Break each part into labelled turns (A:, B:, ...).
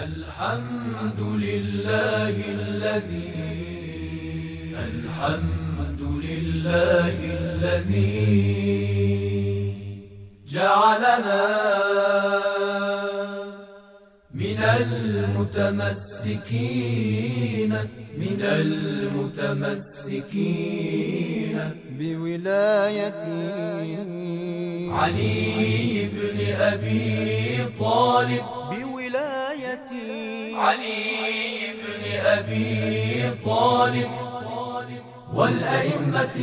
A: الحمد لله الذي جعلنا من المتمسكين بولاية علي بن أبي طالب والأئمة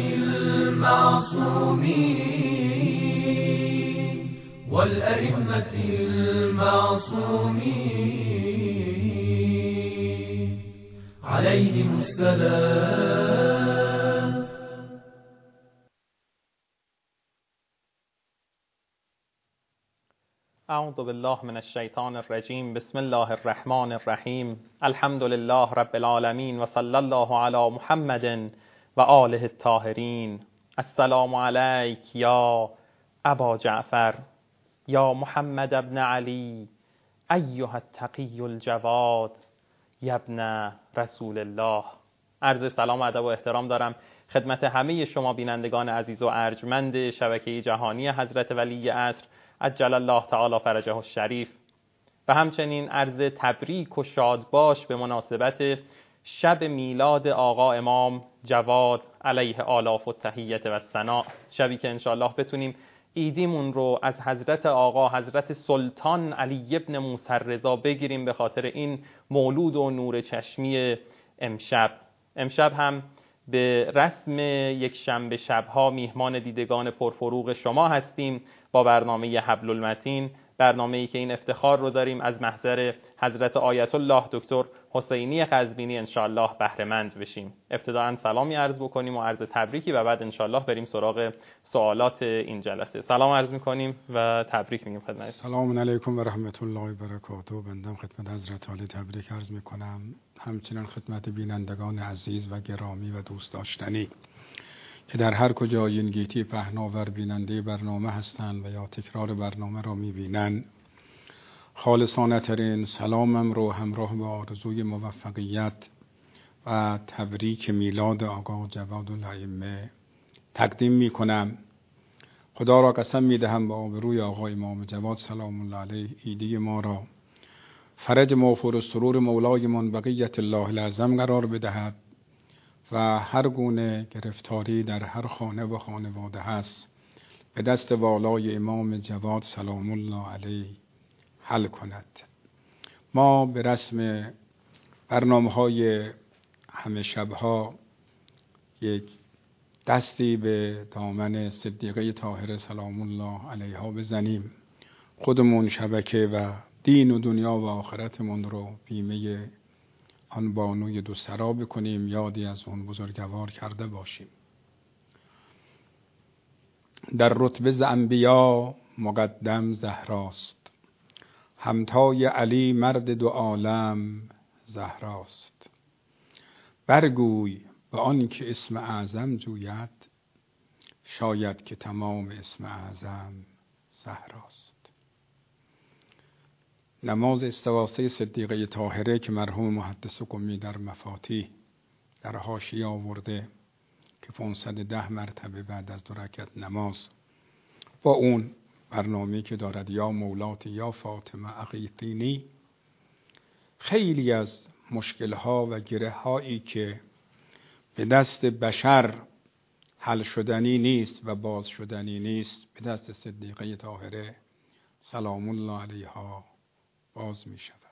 A: المعصومين عليهم السلام.
B: اعوذ بالله من الشیطان الرجیم. بسم الله الرحمن الرحیم. الحمد لله رب العالمین و صلی الله علی محمد و آله الطاهرین. السلام علیک یا ابا جعفر یا محمد ابن علی ایها التقی الجواد یا ابن رسول الله. عرض سلام و ادب و احترام دارم خدمت همه شما بینندگان عزیز و ارجمند شبکه جهانی حضرت ولی عصر عجل الله تعالی فرجه الشریف و همچنین عرض تبریک و شادباش به مناسبت شب میلاد آقا امام جواد علیه آلاف و تحیت و ثنا، شبی که انشاءالله بتونیم ایدیمون رو از حضرت آقا حضرت سلطان علی ابن موسی رضا بگیریم به خاطر این مولود و نور چشمی امشب هم به رسم یک شنبه شبها میهمان دیدگان پرفروغ شما هستیم با برنامه حبل المتین، برنامه‌ای که این افتخار رو داریم از محضر حضرت آیت الله دکتر حسینی قزوینی انشاءالله بهره مند بشیم. ابتداءً سلامی عرض بکنیم و عرض تبریکی و بعد انشاءالله بریم سراغ سوالات این جلسه. سلام عرض می‌کنیم و تبریک میگیم خدمت.
C: سلام علیکم و رحمت الله و برکاته. بنده خدمت حضرت عالی تبریک عرض می‌کنم، همچنین خدمت بینندگان عزیز و گرامی و دوست داشتنی که در هر کجای این گیتی پهناور بیننده برنامه هستند و یا تکرار برنامه را می‌بینند، خالصانه ترین سلامم رو همراه با آرزوی موفقیت و تبریک میلاد آقا جواد الائمه تقدیم می‌کنم. خدا را قسم می‌دهم با آبروی آقا امام جواد سلام الله علیه ایدی ما را فرج موفور و سرور مولایمان بقیت الله العظم قرار بدهد و هر گونه گرفتاری در هر خانه و خانواده هست به دست والای امام جواد سلام الله علیه حل کند. ما به رسم برنامه‌های همه شبها یک دستی به دامن صدیقه طاهره سلام الله علیها بزنیم، خودمون شبکه و دین و دنیا و آخرتمون رو بیمه آن بانوی دو سرا بکنیم، یادی از اون بزرگوار کرده باشیم. در رتبه ز انبیا مقدم زهراست، همتای علی مرد دو عالم زهراست. برگوی به آن که اسم اعظم جوید، شاید که تمام اسم اعظم زهراست. نماز استغاثه صدیقه طاهره که مرحوم محدث قمی در مفاتیح در حاشیه آورده که 510 مرتبه بعد از 2 رکعت نماز با اون برنامه‌ای که دارد یا مولاتی یا فاطمه اغیثینی، خیلی از مشکل‌ها و گره‌هایی که به دست بشر حل شدنی نیست و باز شدنی نیست به دست صدیقه طاهره سلام الله علیها باز می شود.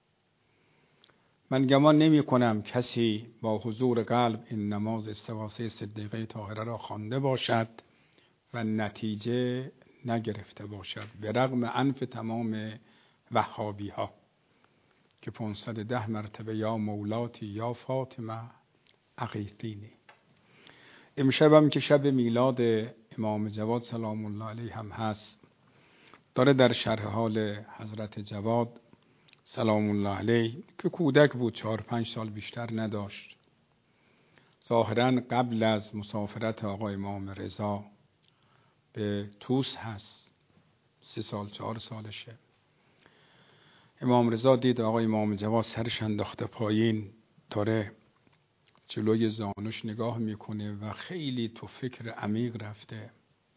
C: من گمان نمی کنم کسی با حضور قلب این نماز استغاثه صدیقه طاهره را خوانده باشد و نتیجه نگرفته باشد، به رغم عنف تمام وهابی ها که 510 مرتبه یا مولاتی یا فاطمه اغیثینی. امشبم که شب میلاد امام جواد سلام الله علیه هم هست، داره در شرح حال حضرت جواد سلام الله علیه که کودک بود، 4-5 سال بیشتر نداشت، ظاهراً قبل از مسافرت آقا امام رضا به توس هست، 3 سال 4 سالشه. امام رضا دید آقای امام جواد سرش انداخته پایین، داره جلوی زانوش نگاه میکنه و خیلی تو فکر عمیق رفته.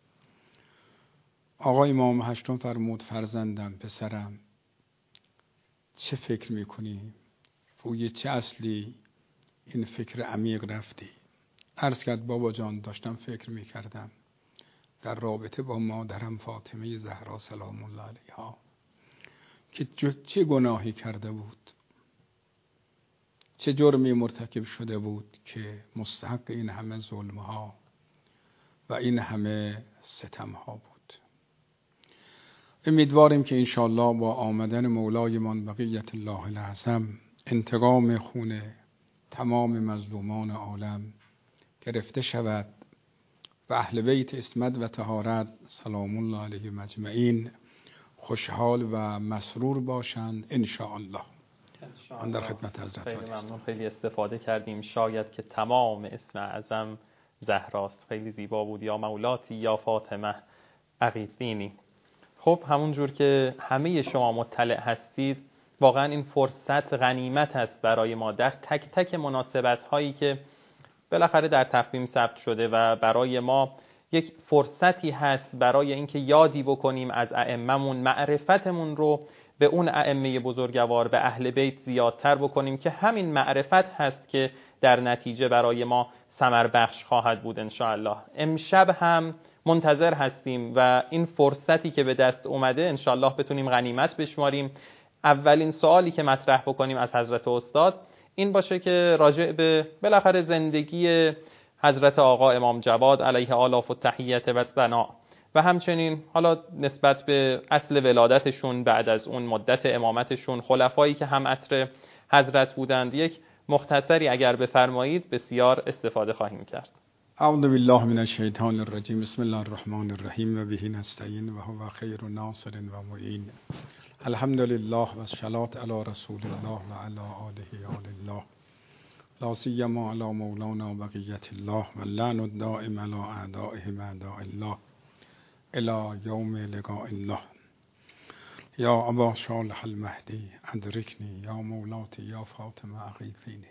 C: آقای امام هشتم فرمود فرزندم، پسرم، چه فکر میکنی؟ روی چه اصلی این فکر عمیق رفتی؟ عرض کرد بابا جان داشتم فکر میکردم در رابطه با مادرم فاطمه زهرا سلام الله علیها که چه گناهی کرده بود، چه جرمی مرتکب شده بود که مستحق این همه ظلمها و این همه ستمها بود. امیدواریم که انشاءالله با آمدن مولایمان بقیت الله الاعظم انتقام خون تمام مظلومان عالم گرفته شود و اهل بیت عصمت و طهارت سلام الله علیهم اجمعین خوشحال و مسرور باشند انشاءالله. من در خدمت حضرت
B: خیلی ممنون، خیلی استفاده کردیم. شاید که تمام اسم اعظم زهراست. خیلی زیبا بود. یا مولاتی یا فاطمه عقیقینی. خب همون جور که همه شما مطلع هستید، واقعا این فرصت غنیمت است برای ما در تک تک مناسبت هایی که بالاخره در تقویم ثبت شده و برای ما یک فرصتی هست برای اینکه یادی بکنیم از ائمه‌مون، معرفتمون رو به اون ائمه بزرگوار، به اهل بیت زیادتر بکنیم که همین معرفت هست که در نتیجه برای ما ثمر بخش خواهد بود انشاءالله. امشب هم منتظر هستیم و این فرصتی که به دست اومده انشاءالله بتونیم غنیمت بشماریم. اولین سوالی که مطرح بکنیم از حضرت استاد این باشه که راجع به بالاخره زندگی حضرت آقا امام جواد علیه آلاف و تحیت و ثنا و همچنین حالا نسبت به اصل ولادتشون، بعد از اون مدت امامتشون، خلفایی که هم عصر حضرت بودند، یک مختصری اگر بفرمایید بسیار استفاده خواهیم کرد.
C: اعوذ بالله من الشیطان الرجیم. بسم الله الرحمن الرحیم و به نستعین و هو خیر ناصر و معین. الحمد لله و الصلاة علی رسول الله و علی آله آل الله، لا سیما علی مولانا بقیت الله و اللعن الدائم علی اعدائهم اعداء الله الی یوم لقاء الله. یا ابا صالح المهدی ادرکنی، یا مولاتی یا فاطمه عقیقینی.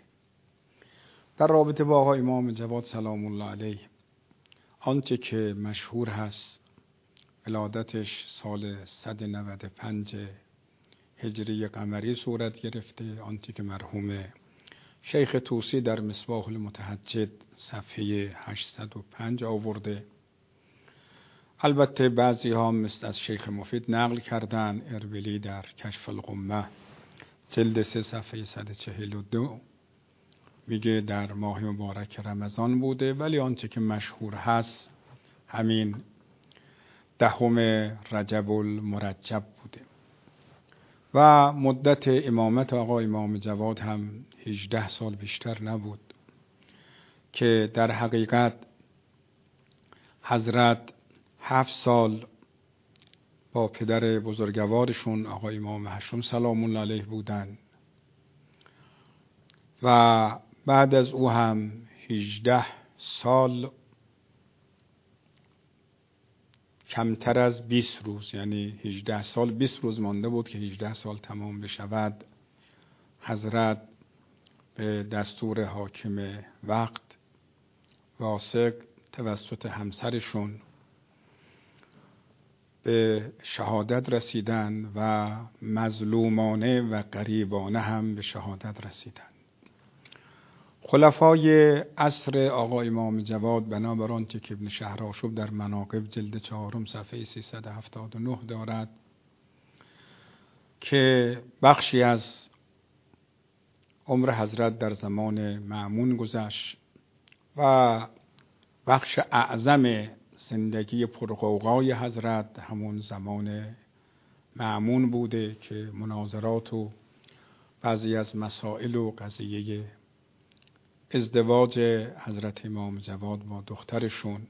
C: در رابطه با آقای امام جواد سلام الله علیه، آنچه که مشهور هست ولادتش سال 195 هجری قمری صورت گرفته، آنچه که مرحوم شیخ طوسی در مصباح المتهجد صفحه 805 آورده. البته بعضی ها مثل از شیخ مفید نقل کردن. اربیلی در کشف الغمه جلد 3 صفحه 142 میگه در ماه مبارک رمضان بوده، ولی آنچه که مشهور هست همین 10 رجب المرجب بوده و مدت امامت آقا امام جواد هم 18 سال بیشتر نبود که در حقیقت حضرت 7 سال با پدر بزرگوارشون آقا امام هشتم سلام الله علیه بودن و بعد از او هم 18 سال کمتر از 20 روز، یعنی 18 سال 20 روز مانده بود که 18 سال تمام بشود، حضرت به دستور حاکم وقت واسق توسط همسرشون به شهادت رسیدن و مظلومانه و غریبانه هم به شهادت رسیدن. خلفای عصر آقا امام جواد بنابر آنچه که ابن شهرآشوب در مناقب جلد 4 صفحه 379 دارد که بخشی از عمر حضرت در زمان مأمون گذشت و بخش اعظم زندگی پرغوغای حضرت همون زمان مأمون بوده که مناظرات و بعضی از مسائل و قضیه ازدواج حضرت امام جواد با دخترشون،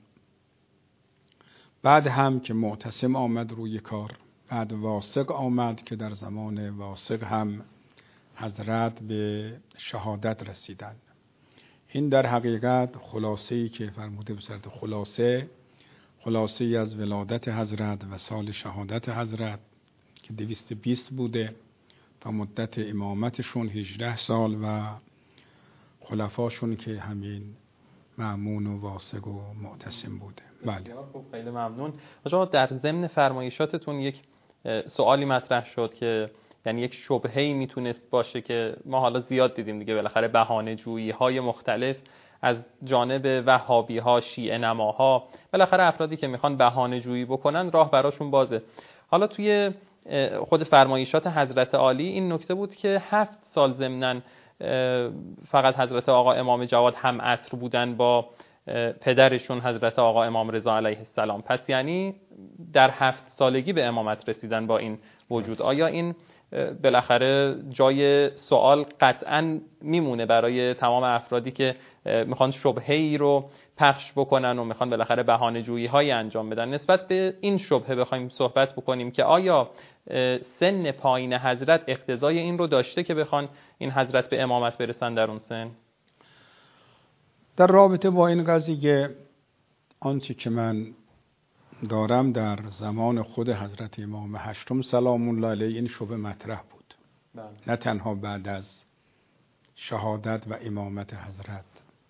C: بعد هم که معتصم آمد روی کار، بعد واسق آمد که در زمان واسق هم حضرت به شهادت رسیدن. این در حقیقت خلاصه‌ای که فرموده بسرد، خلاصه از ولادت حضرت و سال شهادت حضرت که 220 بوده و مدت امامتشون 18 سال و خلفاشون که همین مأمون و واسق و معتصم بوده. بله.
B: خب خیلی ممنون. آقا در ضمن فرمایشاتتون یک سوالی مطرح شد که یعنی یک شبهه‌ای میتونست باشه که ما حالا زیاد دیدیم دیگه، بالاخره بهانه‌جویی‌های مختلف از جانب وهابی‌ها، شیعه نماها، بالاخره افرادی که میخوان بهانه‌جویی بکنن راه براشون بازه. حالا توی خود فرمایشات حضرت عالی این نکته بود که 7 سال ضمناً فقط حضرت آقا امام جواد هم عصر بودن با پدرشون حضرت آقا امام رضا علیه السلام، پس یعنی در 7 سالگی به امامت رسیدن با این وجود. آیا این بالاخره جای سوال قطعاً میمونه برای تمام افرادی که میخوان شبهه‌ای رو پخش بکنن و میخوان بالاخره بهانه‌جویی‌هایی انجام بدن؟ نسبت به این شبهه بخوایم صحبت بکنیم که آیا سن پایین حضرت اقتضای این رو داشته که بخوان این حضرت به امامت برسن در اون سن؟
C: در رابطه با این قضیه آنچه که من دارم، در زمان خود حضرت امام هشتم سلام الله علیه این شبه مطرح بود. نه تنها بعد از شهادت و امامت حضرت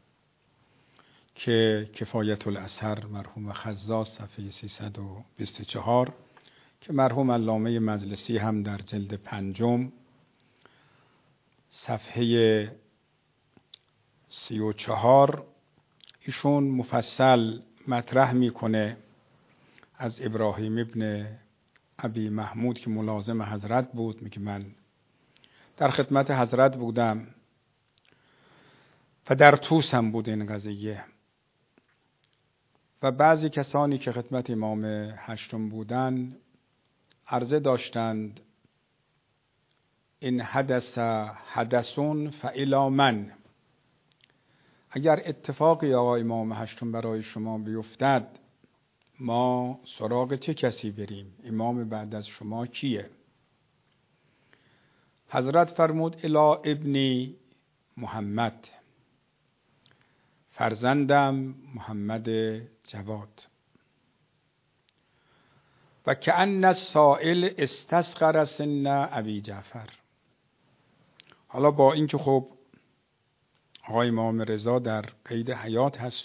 C: که کفایت الاثر مرحوم خزاز صفحه 324 که مرحوم علامه مجلسی هم در جلد 5 صفحه 34 ایشون مفصل مطرح میکنه از ابراهیم ابن ابی محمود که ملازم حضرت بود، میگه من در خدمت حضرت بودم و در توس هم بود این قضیه و بعضی کسانی که خدمت امام هشتم بودن عرضه داشتند این حدثون فالی من، اگر اتفاقی آقا امام هشتم برای شما بیفتد ما سراغ چه کسی بریم؟ امام بعد از شما کیه؟ حضرت فرمود الی ابنی محمد، فرزندم محمد جواد. و کأن السائل استصغر سن ابی جعفر. حالا با اینکه خب آقای امام رضا در قید حیات هست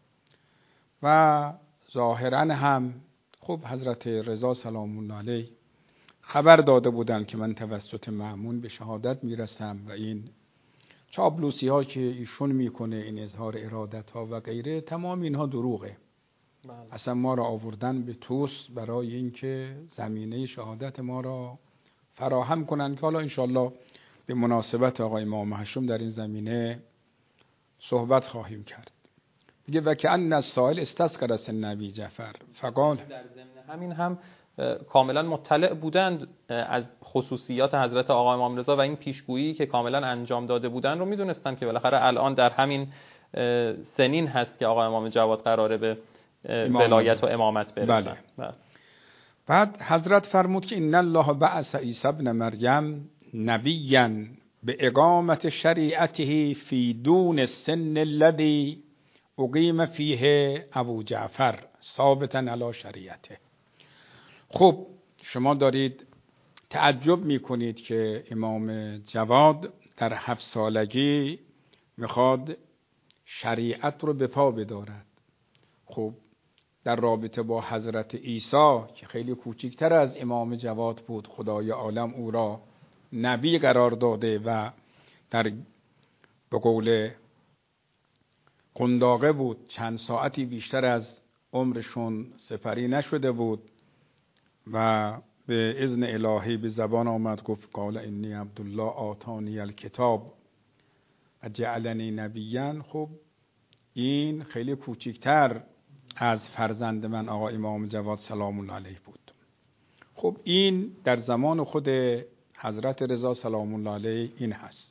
C: و ظاهرا هم خب حضرت رضا سلام الله علیه خبر داده بودند که من توسط مأمون به شهادت میرسم و این چاپلوسی ها که ایشون میکنه، این اظهار ارادت ها و غیره، تمام اینها دروغه. اصلا ما را آوردن به توس برای اینکه زمینه شهادت ما را فراهم کنن که حالا انشالله به مناسبت آقای امام هشتم در این زمینه صحبت خواهیم کرد. میگه و کأن السائل استصغر سن ابی جعفر فقال،
B: در ضمن همین هم کاملا مطلع بودند از خصوصیات حضرت آقا امام رضا و این پیشگویی که کاملا انجام داده بودند رو میدونستن که بالاخره الان در همین سنین هست که آقا امام جواد قراره به ولایت و امامت برسن.
C: بله. بعد حضرت فرمود که ان الله بعث عیسی ابن مریم نبیا به اقامت شریعته فی دون السن الذی اقیم فیه ابو جعفر ثابتا علی شریعته. خب شما دارید تعجب میکنید که امام جواد در 7 سالگی میخواد شریعت رو به پا بدارد. خب در رابطه با حضرت عیسی که خیلی کوچکتر از امام جواد بود، خدای عالم او را نبی قرار داده و در به قول قنداقه بود، چند ساعتی بیشتر از عمرشون سپری نشده بود و به اذن الهی به زبان آمد گفت قال انی عبدالله آتانی الکتاب و جعلنی نبیا. خب این خیلی کوچکتر از فرزند من آقا امام جواد سلام الله علیه بود. خب این در زمان خود حضرت رضا سلام الله علیه این هست.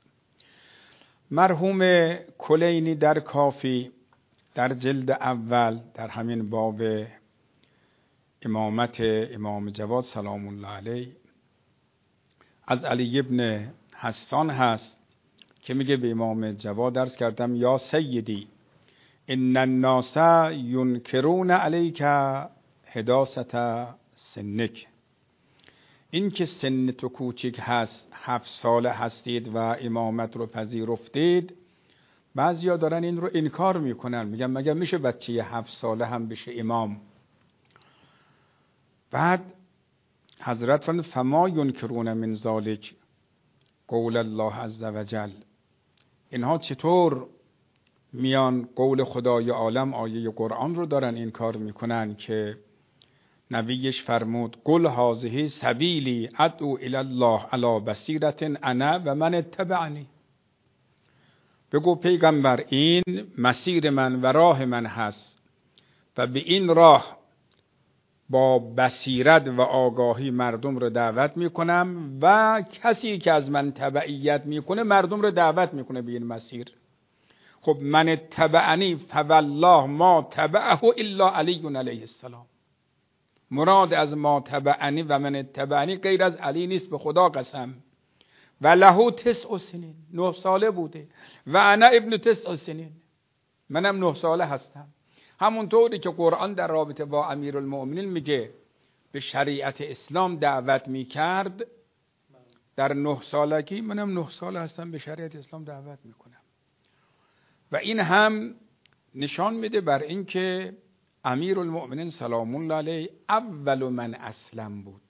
C: مرحوم کلینی در کافی در جلد اول در همین باب امامت امام جواد سلام الله علیه از علی ابن حسان هست که میگه به امام جواد عرض کردم یا سیدی ان الناس ینکرون علیک حداثت سنک، این که سن تو کوچک هست 7 ساله هستید و امامت رو پذیرفتید، بعضیا دارن این رو انکار میکنن، میگن مگه میشه بچه 7 ساله هم بشه امام؟ بعد حضرت فرمود فما ینکرون من ذلک قول الله عز وجل، اینها چطور میان قول خدای عالم آیه قرآن رو دارن انکار میکنن که نبیش فرمود قل هذه سبیلی ادعو الی الله علی بصیرة انا و من اتبعنی. بگو پیغمبر این مسیر من و راه من هست و به این راه با بصیرت و آگاهی مردم رو دعوت میکنم و کسی که از من تبعیت میکنه مردم رو دعوت میکنه به این مسیر. خب من اتبعنی فوالله ما تبعه الا علی علیه السلام. مراد از ما تبعنی و من اتبعنی غیر از علی نیست، به خدا قسم. و له 9 سنین، 9 ساله بوده. و انا ابن 9 سنین، منم 9 ساله هستم. همونطوری که قرآن در رابطه با امیرالمؤمنین میگه به شریعت اسلام دعوت میکرد، در 9 سالگی منم 9 ساله هستم به شریعت اسلام دعوت میکنم. و این هم نشان میده بر این که امیرالمؤمنین سلام الله علیه اول من اسلم بود،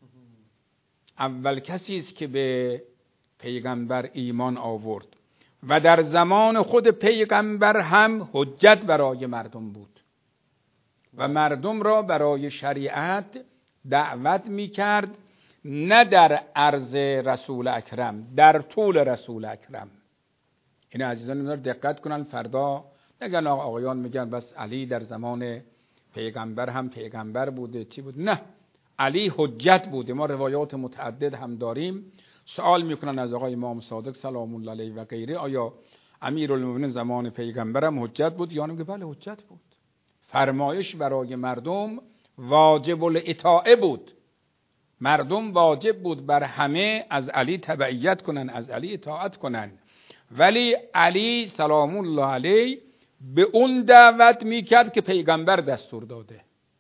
C: اول کسی است که به پیغمبر ایمان آورد و در زمان خود پیغمبر هم حجت برای مردم بود و مردم را برای شریعت دعوت میکرد، نه در عرض رسول اکرم، در طول رسول اکرم. این عزیزان اینا رو دقت کنن، فردا نگن آقایان میگن بس علی در زمان پیغمبر هم پیغمبر بوده چی بود. نه، علی حجت بوده. ما روایات متعدد هم داریم. سوال میکنن از آقای امام صادق سلام الله علیه و غیره، آیا امیرالمومنین زمان پیغمبر هم حجت بود؟ یا میگه بله حجت بود. فرمایش برای مردم واجب الاطاعه بود. مردم واجب بود بر همه از علی تبعیت کنن، از علی اطاعت کنن. ولی علی سلام الله علیه به اون دعوت میکرد که پیغمبر دستور داده.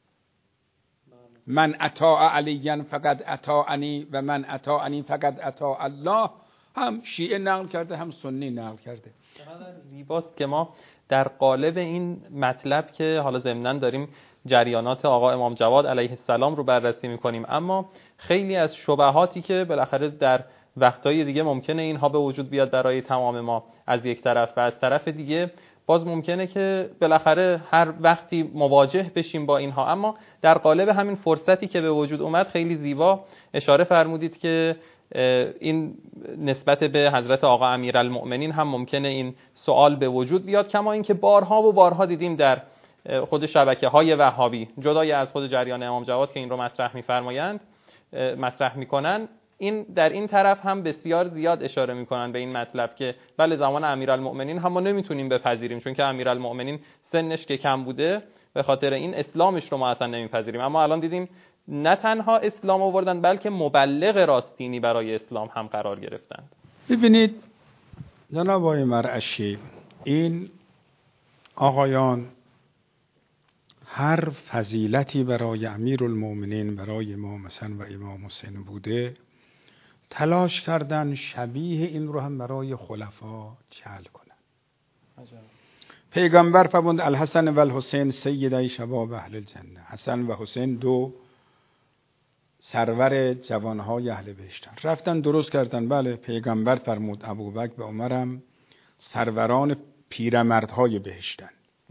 C: من اطاع علی فقط اطاعنی و من اطاعنی فقط اطاع الله. هم شیعه نقل کرده هم سنی نقل کرده.
B: زیباست که ما در قالب این مطلب که حالا ضمناً داریم جریانات آقا امام جواد علیه السلام رو بررسی میکنیم، اما خیلی از شبهاتی که بالاخره در وقتهای دیگه ممکنه اینها به وجود بیاد برای تمام ما از یک طرف، و از طرف دیگه باز ممکنه که بالاخره هر وقتی مواجه بشیم با اینها. اما در قالب همین فرصتی که به وجود اومد خیلی زیبا اشاره فرمودید که این نسبت به حضرت آقا امیرالمؤمنین هم ممکنه این سوال به وجود بیاد، کما اینکه بارها و بارها دیدیم در خود شبکه‌های وهابی، جدای از خود جریان امام جواد که این رو مطرح میکنن، این در این طرف هم بسیار زیاد اشاره میکنن به این مطلب که بله زمان امیرالمؤمنین هم ما نمیتونیم بپذیریم، چون که امیرالمؤمنین سنش که کم بوده به خاطر این اسلامش رو ما اصلا نمیپذیریم. اما الان دیدیم نه تنها اسلام آوردن بلکه مبلغ راستینی برای اسلام هم قرار گرفتند.
C: ببینید جناب آقای مرعشی، این آقایان هر فضیلتی برای امیرالمؤمنین، برای امام حسن و امام حسین بوده، تلاش کردن شبیه این رو هم برای خلفا جعل کنن. پیغمبر فرمود الحسن و الحسین سیدای شباب اهل الجنه. حسن و حسین 2 سرور جوانهای اهل بهشتن. رفتن درست کردن. بله پیغمبر فرمود ابوبکر و عمرم سروران پیرمردهای بهشتن.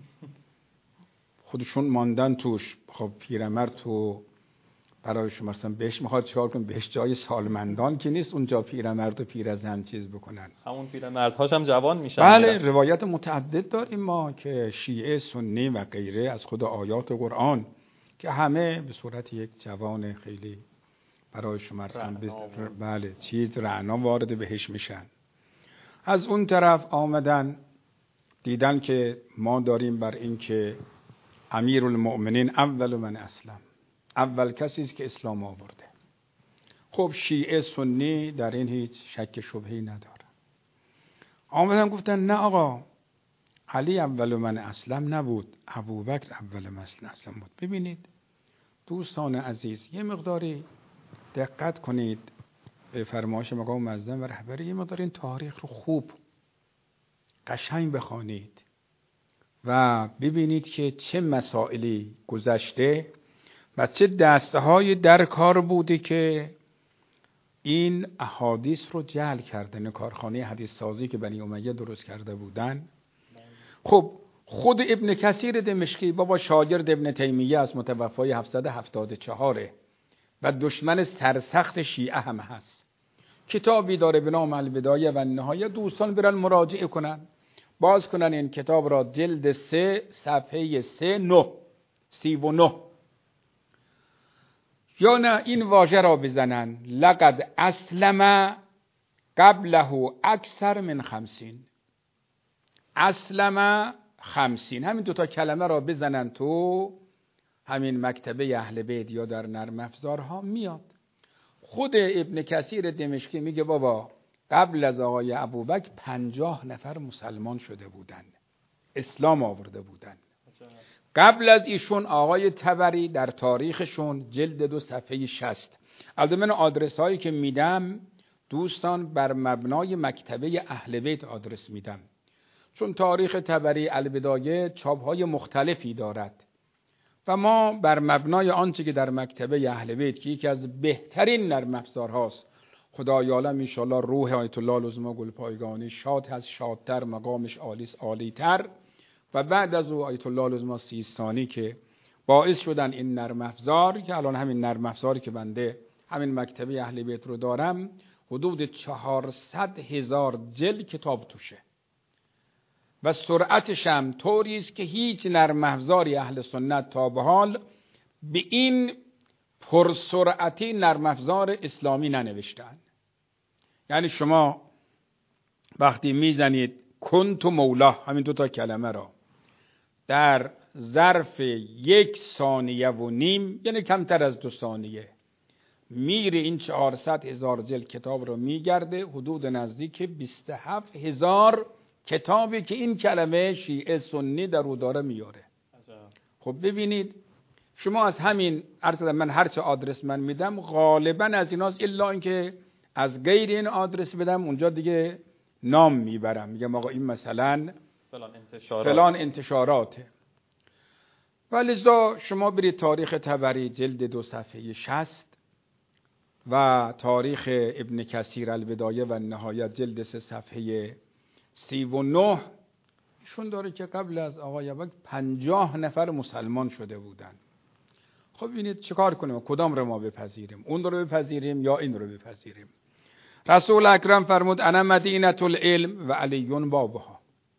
C: خودشون ماندن توش. خب پیرمرد تو برای شما مثلا بهش میخواد چیکار کنه؟ بهش جای سالمندان که نیست، اونجا پیرمرد و پیرزن چیز بکنن.
B: همون پیرمردهاش هم جوان میشن.
C: بله روایت متعدد داریم ما که شیعه، سنی و غیره از خود آیات قرآن که همه به صورت یک جوان خیلی برای شما بله چیز رعنا وارد بهش میشن. از اون طرف آمدن دیدن که ما داریم بر این که امیرالمؤمنین اول من اسلم، اول کسی است که اسلام آورده. خب شیعه سنی در این هیچ شک شبهه‌ای نداره. آمدن گفتن نه آقا، علی اول من اسلم نبود، ابوبکر اول من اسلم بود. ببینید دوستان عزیز، یه مقداری دقت کنید به فرمایش مقام معظم و رهبری ما، این تاریخ رو خوب قشنگ بخوانید و ببینید که چه مسائلی گذشته و چه دسته‌های در کار بوده که این احادیث رو جعل کردن، کارخانه حدیث سازی که بنی امیه درست کرده بودن. خب خود ابن کثیر دمشقی بابا شاگرد ابن تیمیه از متوفای 774 و دشمن سرسخت شیعه هم هست. کتابی داره به نام البدایه و النهایه، دوستان برن مراجعه کنن، باز کنن این کتاب را، جلد 3 صفحه 39 یا نه این واژه را بزنن لقد اسلم قبله اکثر من 50. اسلم 50، همین دوتا کلمه را بزنن تو همین مکتبه اهل بیت یا در نرم افزارها میاد. خود ابن کثیر دمشقی میگه بابا قبل از آقای ابوبکر 50 نفر مسلمان شده بودن، اسلام آورده بودن. قبل از ایشون آقای طبری در تاریخشون جلد 2 صفحه 60. البته من آدرس هایی که میدم دوستان بر مبنای مکتبه اهل بیت آدرس میدم، چون تاریخ طبری البدایه چاپ های مختلفی دارد و ما بر مبنای آنچه که در مکتبه اهل بیت که یکی از بهترین نرم افزارهاست، خدای عالم ان شاء الله روح آیت الله لزما گلپایگانی شاد هست، شادتر، مقامش عالیست، عالیتر، و بعد از او آیت الله لزما سیستانی که باعث شدن این نرم افزار که الان همین نرم افزاری که بنده همین مکتبه اهل بیت رو دارم حدود 400,000 جلد کتاب توشه و سرعتش هم طوری است که هیچ نرم افزاری اهل سنت تا به حال به این پرسرعتی نرم افزار اسلامی ننوشتن. یعنی شما وقتی میزنید کنت مولا، همین 2 کلمه را در ظرف 1.5 ثانیه یعنی کمتر از 2 ثانیه میره این 400,000 جلد کتاب رو میگرده، حدود نزدیک 27,000 کتابی که این کلمه شیعه سنی در او داره میاره. خب ببینید شما از همین عرض من هرچه آدرس من میدم غالبا از ایناست، الا اینکه از غیر این آدرس بدم اونجا دیگه نام میبرم، میگم آقا این مثلا فلان انتشاراته. ولذا شما برید تاریخ طبری جلد 2 صفحه 60 و تاریخ ابن کثیر البدایه و النهایه جلد 3 صفحه 39 ایشون داره که قبل از آقای ابوبکر 50 نفر مسلمان شده بودن. خب ببینید چیکار کنیم، کدام رو ما بپذیریم، اون رو بپذیریم یا این رو بپذیریم؟ رسول اکرم فرمود انا مدینه العلم و علی بابها،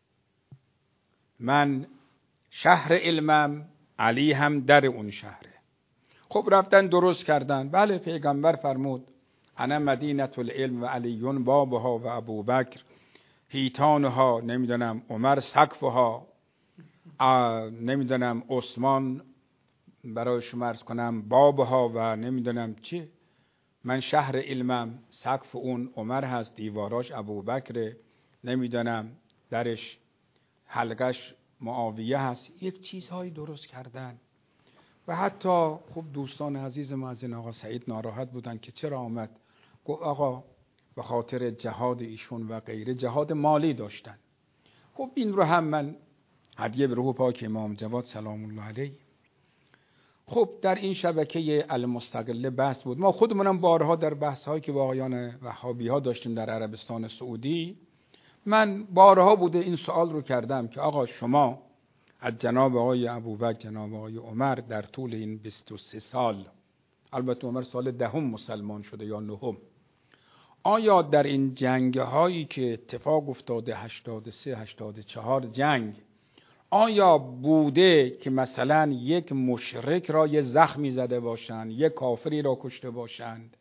C: من شهر علمم، علی هم در اون شهره. خب رفتن درست کردن. بله پیغمبر فرمود انا مدینه العلم و علی بابها و ابوبکر حیطانها، نمیدونم عمر سقفها، نمیدونم عثمان برای شما عرض کنم بابها و نمیدونم چی. من شهر علمم، سقف اون عمر هست، دیواراش ابوبکر، نمیدونم درش حلقش معاویه هست. یک چیزهایی درست کردن و حتی خب دوستان عزیز ما از این آقا سعید ناراحت بودن که چرا آمد. گفت آقا به خاطر جهاد ایشون و غیره جهاد مالی داشتن. خب این رو هم من هدیه به روح پاک امام جواد سلام الله علیه. خب در این شبکه المستقله بحث بود. ما خودمونم بارها در بحث‌هایی که با آقایان وهابی‌ها داشتیم در عربستان سعودی، من بارها بوده این سوال رو کردم که آقا شما از جناب آقای ابوبکر، جناب آقای عمر در طول این 23 سال، البته عمر سال 10 مسلمان شده یا 9، آیا در این جنگ‌هایی که اتفاق افتاده 83 84 جنگ، آیا بوده که مثلا یک مشرک را یه زخمی زده باشند، یک کافری را کشته باشند؟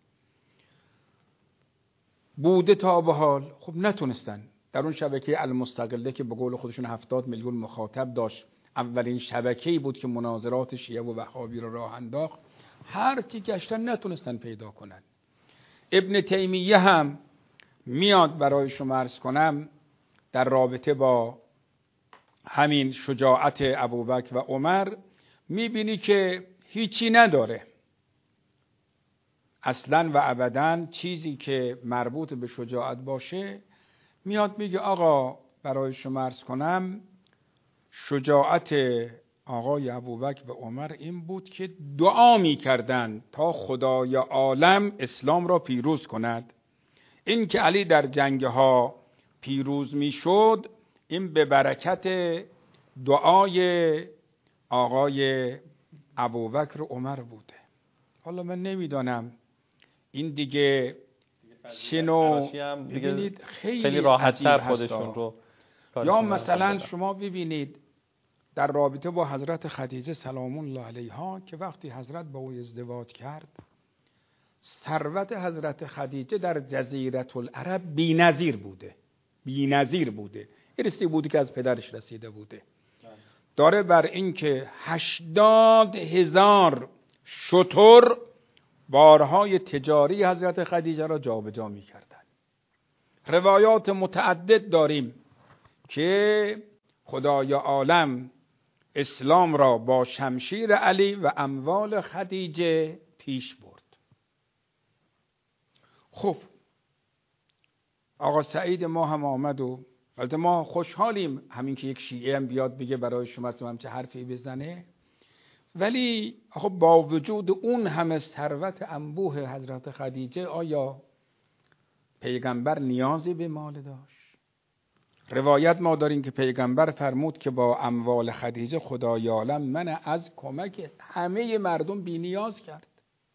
C: بوده تا به حال؟ خب نتونستن. در اون شبکه المستقله که به قول خودشون 70 میلیون مخاطب داشت، اولین شبکه‌ای بود که مناظرات شیعه و وهابی را راه انداخت، هر چی گشتن نتونستن پیدا کنن. ابن تیمیه هم میاد برای شما عرض کنم در رابطه با همین شجاعت ابوبکر و عمر، میبینی که هیچی نداره. اصلا و ابدا چیزی که مربوط به شجاعت باشه میاد میگه آقا برای شما عرض کنم شجاعت آقای ابوبکر و عمر این بود که دعا میکردند تا خدای عالم اسلام را پیروز کند. این که علی در جنگها پیروز میشد این به برکت دعای آقای ابوبکر و عمر بوده. حالا من نمیدانم این دیگه چنو ببینید خیلی راحت‌تر خودشون رو یا مثلا شما ببینید در رابطه با حضرت خدیجه سلام الله علیها که وقتی حضرت با او ازدواج کرد ثروت حضرت خدیجه در جزیره العرب بی‌نظیر بوده ارثی بوده که از پدرش رسیده بوده. داره بر این که 80,000 شتر بارهای تجاری حضرت خدیجه را جابجا می‌کردند. روایات متعدد داریم که خدای عالم اسلام را با شمشیر علی و اموال خدیجه پیش برد. خب آقا سعید ما هم آمد و البته ما خوشحالیم همین که یک شیعه هم بیاد بگه برای شما همچه حرفی بزنه، ولی آخه با وجود اون همه ثروت انبوه حضرت خدیجه آیا پیغمبر نیازی به مال داشت؟ روایت ما داریم که پیغمبر فرمود که با اموال خدیجه خدای عالم من از کمک همه مردم بی نیاز کرد.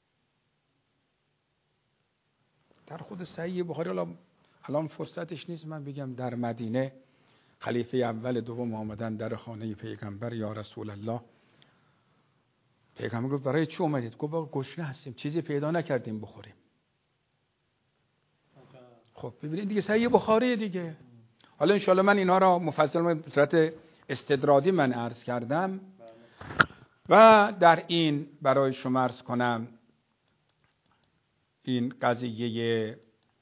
C: در خود صحیح بخاری، الان فرصتش نیست من بگم، در مدینه خلیفه اول دوم آمدن در خانه پیغمبر، یا رسول الله. پیغمبر گفت برای چی اومدید؟ گفت گشنه هستیم، چیزی پیدا نکردیم بخوریم. خب ببینید دیگه صحیح بخاری دیگه. حالا انشاءالله من اینا را مفصل به صورت استدراجی من عرض کردم و در این برای شما عرض کنم این قضیه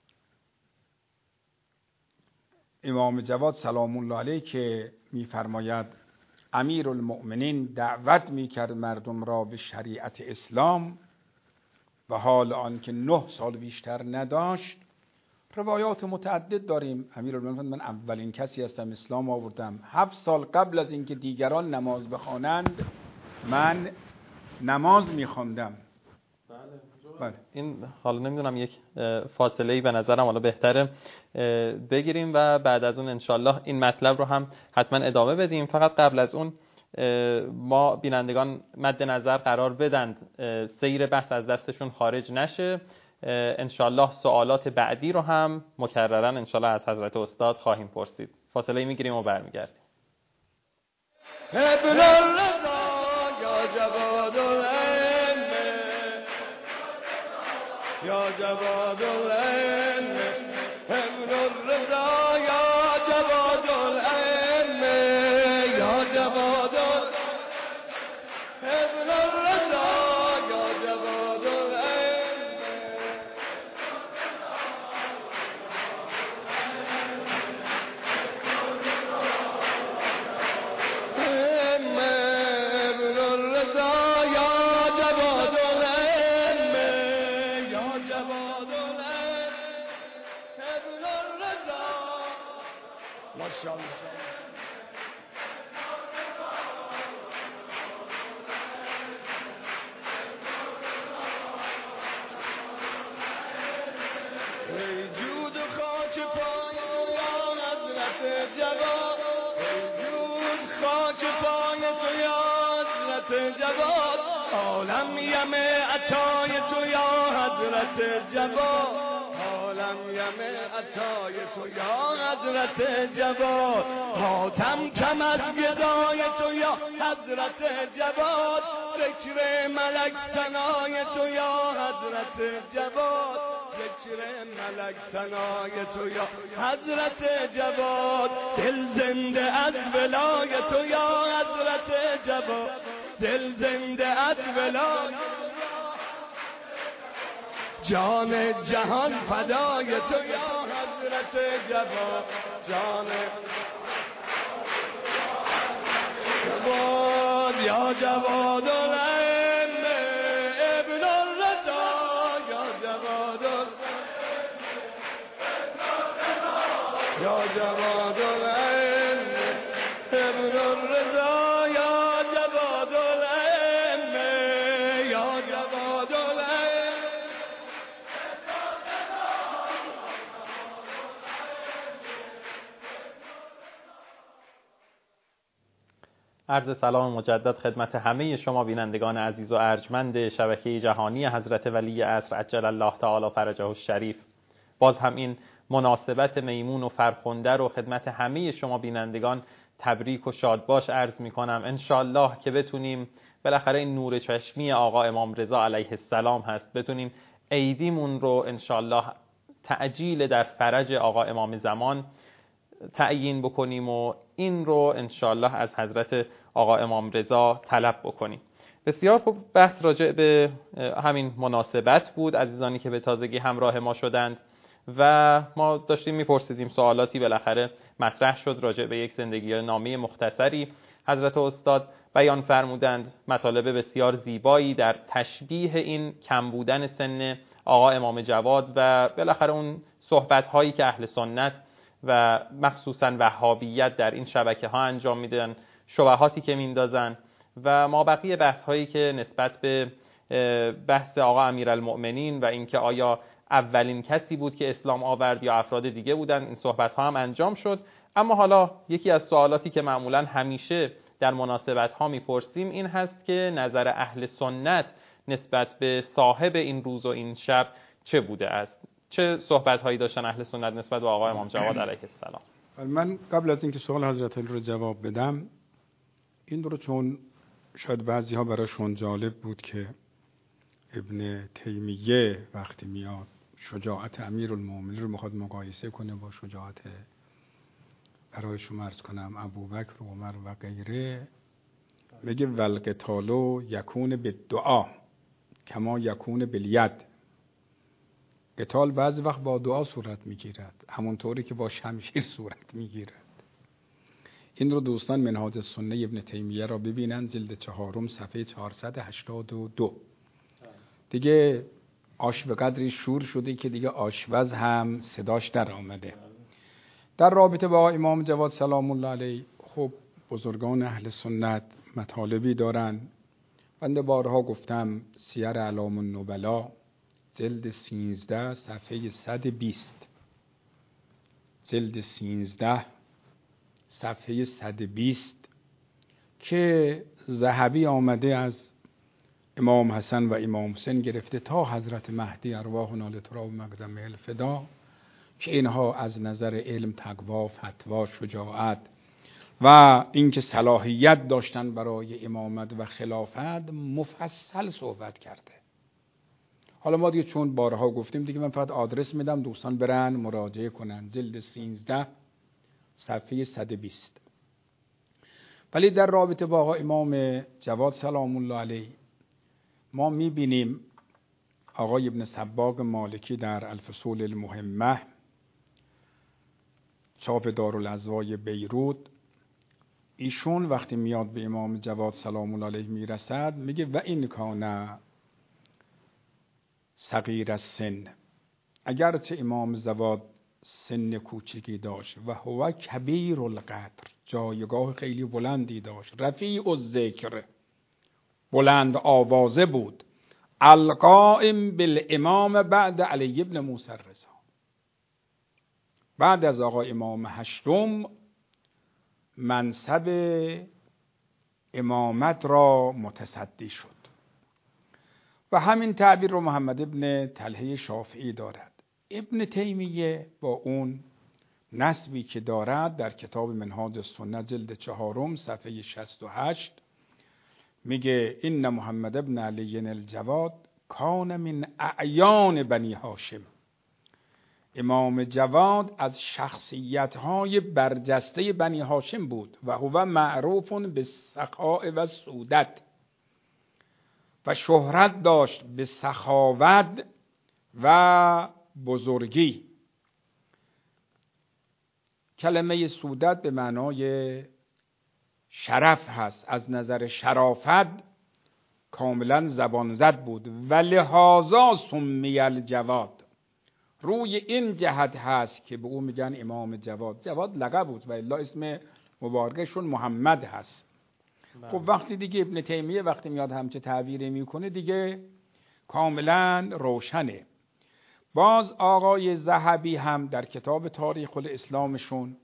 C: امام جواد سلام الله علیه که می‌فرماید امیر المؤمنین دعوت می‌کرد مردم را به شریعت اسلام و حال آن که 9 سال بیشتر نداشت. روایات متعدد داریم. امیرالمومنین من اولین کسی هستم اسلام آوردم، 7 سال قبل از اینکه دیگران نماز بخوانند من نماز می‌خواندم.
B: بله. این حالا نمیدونم یک فاصله‌ای به نظرم حالا بهتره بگیریم و بعد از اون انشالله این مطلب رو هم حتما ادامه بدیم. فقط قبل از اون ما بینندگان مد نظر قرار بدند سیر بحث از دستشون خارج نشه. انشالله سوالات بعدی رو هم مکررا انشالله از حضرت استاد خواهیم پرسید. فاصله میگیریم و برمیگردیم.
A: ابن الرضا یا جواد العلم، یا جواد العلم، ابن الرضا یا جواد العلم، یا جواد ابن الرضا یا جواد العلم. ابن الرضا یا جواد العلم، یا جواد العلم، ابن الرضا. ماشاءالله. ای جود خاک پای تو یا حضرت جواد، ای جود خاک پای تو یا حضرت جواد، عالم یم عطای تو یا حضرت جواد، عالم یم عطای تو یا حضرت جواد، حاتم کم از گدای تو یا حضرت جواد، ذکر ملک ثنای تو یا حضرت جواد، ذکر ملک ثنای تو یا حضرت جواد، دل زنده از ولای تو یا حضرت جواد، دل زنده از ولای، جان جهان فدای تو یا حضرت جواد، جان جواد یا جواد العلم، ابن الرضا یا یا جواد العلم ابن الرضا یا جواد العلم یا جواد العلم.
B: عرض سلام مجدد خدمت همه شما بینندگان عزیز و ارجمند شبکه جهانی حضرت ولی عصر عجل الله تعالی فرجه الشریف. باز هم این مناسبت میمون و فرخنده رو خدمت همه شما بینندگان تبریک و شادباش عرض می کنم. انشالله که بتونیم بالاخره این نور چشمی آقا امام رضا علیه السلام هست، بتونیم عیدیمون رو انشالله تعجیل در فرج آقا امام زمان تعیین بکنیم و این رو انشالله از حضرت آقا امام رضا طلب بکنیم. بسیار خوب، بحث راجع به همین مناسبت بود عزیزانی که به تازگی همراه ما شدند و ما داشتیم میپرسیدیم، سوالاتی بالاخره مطرح شد راجع به یک زندگی نامه مختصری حضرت استاد بیان فرمودند، مطالب بسیار زیبایی در تشبیه این کم بودن سن آقا امام جواد و بالاخره اون صحبت‌هایی که اهل سنت و مخصوصاً وهابیت در این شبکه ها انجام میدن، شبهاتی که میندازن و ما بقیه بحث هایی که نسبت به بحث آقا امیرالمؤمنین و اینکه آیا اولین کسی بود که اسلام آورد یا افراد دیگه بودن، این صحبت ها هم انجام شد. اما حالا یکی از سوالاتی که معمولاً همیشه در مناسبت ها میپرسیم این هست که نظر اهل سنت نسبت به صاحب این روز و این شب چه بوده است؟ چه صحبت هایی داشتن اهل سنت نسبت به آقا امام جواد علیه السلام؟
C: من قبل از اینکه سوال حضرت علی رو جواب بدم، این رو چون شاید بعضی ها براشون جالب بود که ابن تیمیه وقتی میاد شجاعت امیرالمومنین رو میخواد مقایسه کنه با شجاعت برای شما عرض کنم ابوبکر و عمر و غیره، میگه والقتال یکون بالدعا کما یکون بالید. قتال بعضی وقت با دعا صورت میگیرد، همونطوری که با شمشیر صورت میگیرد. این رو دوستان منهاج السنه ابن تیمیه را ببینن، جلد 4 صفحه 482. دیگه آش به قدری شور شده که دیگه آشپز هم صداش در آمده. در رابطه با امام جواد سلام الله علیه، خب بزرگان اهل سنت مطالبی دارن. بنده بارها گفتم سیر اعلام النبلا جلد 13 صفحه 120، جلد 13 صفحه 120 که ذهبی آمده از امام حسن و امام حسین گرفته تا حضرت مهدی ارواحنا لتراب مقدم الفدا، که اینها از نظر علم، تقوا، فتوا، شجاعت و اینکه صلاحیت داشتن برای امامت و خلافت مفصل صحبت کرده. حالا ما دیگه چون بارها گفتیم دیگه من فقط آدرس میدم، دوستان برن مراجعه کنن، جلد 13 صفحه 120. ولی در رابطه با آقا امام جواد سلام الله علیه ما میبینیم آقای ابن سباق مالکی در الفصول المهمه چاپ دارالازوای بیروت، ایشون وقتی میاد به امام جواد سلام الله علیه میرسد میگه و این کان صغیر السن، اگرچه امام جواد سن کوچکی داشت و هو کبیر القدر، جایگاه خیلی بلندی داشت، رفیع الذکر، بلند آوازه بود، القائم بالامام بعد علی ابن موسی الرضا، بعد از آقا امام هشتم منصب امامت را متصدی شد. و همین تعبیر رو محمد ابن طلحه شافعی دارد. ابن تیمیه با اون نسبی که دارد در کتاب منهاج السنه جلد 4 صفحه 68 میگه این محمد ابن علی الجواد کان من اعیان بنی هاشم، امام جواد از شخصیت‌های برجسته بنی هاشم بود و هو معروف بالسخاء و سودت، و شهرت داشت به سخاوت و بزرگی. کلمه سودت به معنای شرف هست، از نظر شرافت کاملا زبان زد بود. و لحاظا سمی الجواد، روی این جهت هست که به او میگن امام جواد. جواد لقب بود و الا اسم مبارکشون محمد هست. خب وقتی دیگه ابن تیمیه وقتی میاد همچه تعبیری میکنه دیگه کاملا روشنه. باز آقای ذهبی هم در کتاب تاریخ الاسلامشون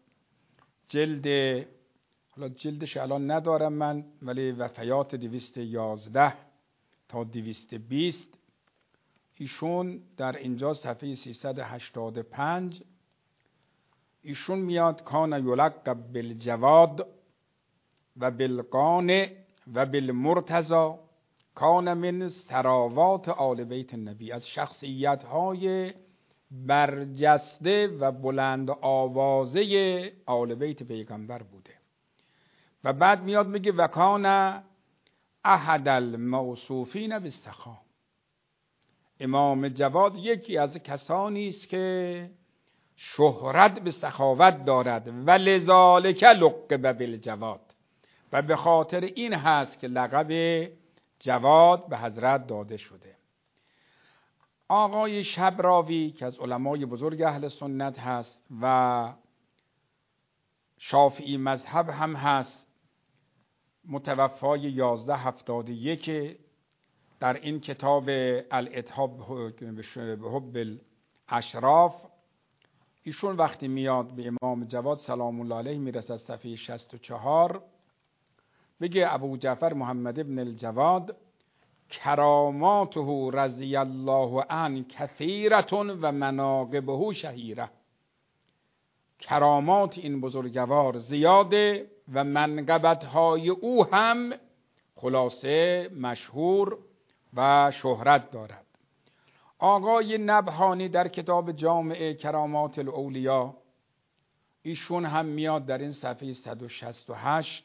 C: جلدش الان ندارم من، ولی وفیات 211 تا 220 ایشون در اینجا صفحه 385 ایشون میاد کان یلقب بالجواد و بالقانع و بالمرتضی کان من ثروات آل بیت النبی، از شخصیت‌های برجسته و بلند آوازه آل بیت پیغمبر بوده. و بعد میاد میگه و کان احد الموصوفین بالسخا، امام جواد یکی از کسانی است که شهرت به سخاوت دارد و لذالک لقب بالجواد، و به خاطر این هست که لقب جواد به حضرت داده شده. آقای شبراوی که از علمای بزرگ اهل سنت هست و شافعی مذهب هم هست، متوفای 1171 در این کتاب الاتحاب به حب الاشراف ایشون وقتی میاد به امام جواد سلام الله علیه میرسه، صفحه 64 بگه ابو جعفر محمد ابن الجواد کراماته رضی الله عنه کثیرة و مناقبه شهیره، کرامات این بزرگوار زیاده و منقبت‌های او هم خلاصه مشهور و شهرت دارد. آقای نبهانی در کتاب جامع کرامات الاولیا ایشون هم میاد در این صفحه 168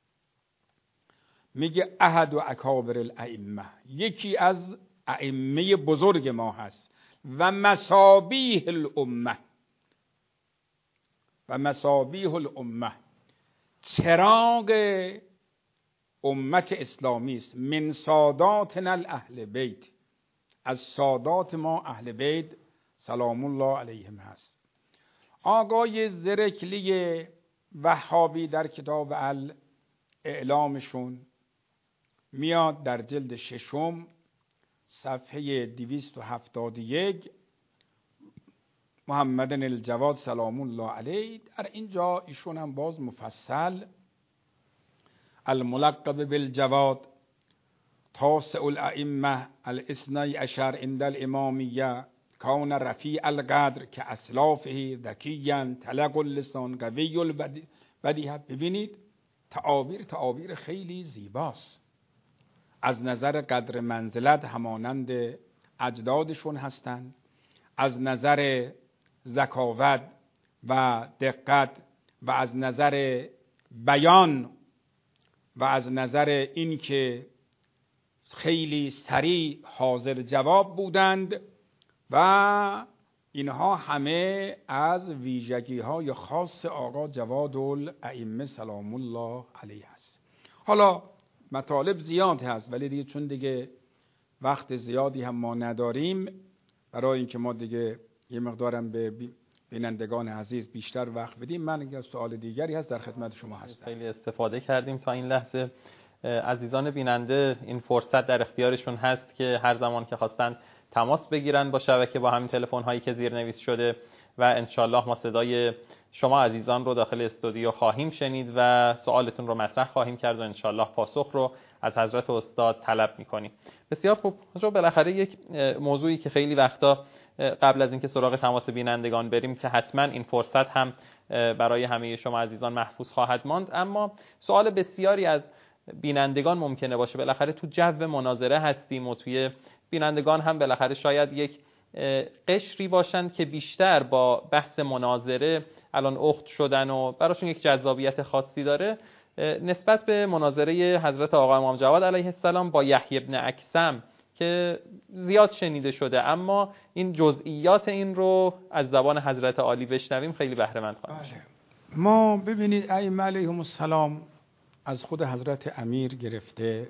C: میگه احد و اکابر الائمه، یکی از ائمه بزرگ ما هست و مصابیح الامه، و مصابیح الامه چراغ امت اسلامی است. من ساداتنا الاهل بیت، از سادات ما اهل بیت سلام الله علیهم هست. آقای زرکلی وهابی در کتاب الاعلامشون میاد در جلد 6 صفحه 271 محمد الجواد سلام الله علیه، در اینجا ایشون هم باز مفصل الملقب بالجواد تاسع الائمه الاثنی عشر عند الامامیه کان رفیع القدر که اسلافه ذکیا طلق اللسان قوی البدیهه. ببینید تعابیر خیلی زیباست، از نظر قدر منزلت همانند اجدادشون هستند، از نظر ذکاوت و دقت و از نظر بیان و از نظر این که خیلی سریع حاضر جواب بودند و اینها همه از ویژگی های خاص آقا جواد الائمه سلام الله علیه است. حالا مطالب زیاد هست ولی دیگه چون دیگه وقت زیادی هم ما نداریم، برای اینکه ما دیگه یه مقدارم به بینندگان عزیز بیشتر وقت بدیم، من اگر سوال دیگری هست در خدمت شما هستم.
B: خیلی استفاده کردیم تا این لحظه. عزیزان بیننده این فرصت در اختیارشون هست که هر زمان که خواستن تماس بگیرن با شبکه با همین تلفن هایی که زیرنویس شده و انشالله ما صدای شما عزیزان رو داخل استودیو خواهیم شنید و سوالتون رو مطرح خواهیم کرد و انشالله پاسخ رو از حضرت استاد طلب میکنیم. بسیار خوب. بالاخره یک موضوعی که خیلی وقتا قبل از اینکه سراغ تماس بینندگان بریم که حتما این فرصت هم برای همه شما عزیزان محفوظ خواهد ماند، اما سوال بسیاری از بینندگان ممکنه باشه، بالاخره تو جو مناظره هستیم و توی بینندگان هم بالاخره شاید یک قشری باشند که بیشتر با بحث مناظره الان اخت شدن و براشون یک جذابیت خاصی داره نسبت به مناظره حضرت آقا امام جواد علیه السلام با یحیی بن اکثم که زیاد شنیده شده، اما این جزئیات این رو از زبان حضرت عالی بشنویم خیلی بهره مند خواهیم شد.
C: ما ببینید ائمه علیهم السلام از خود حضرت امیر گرفته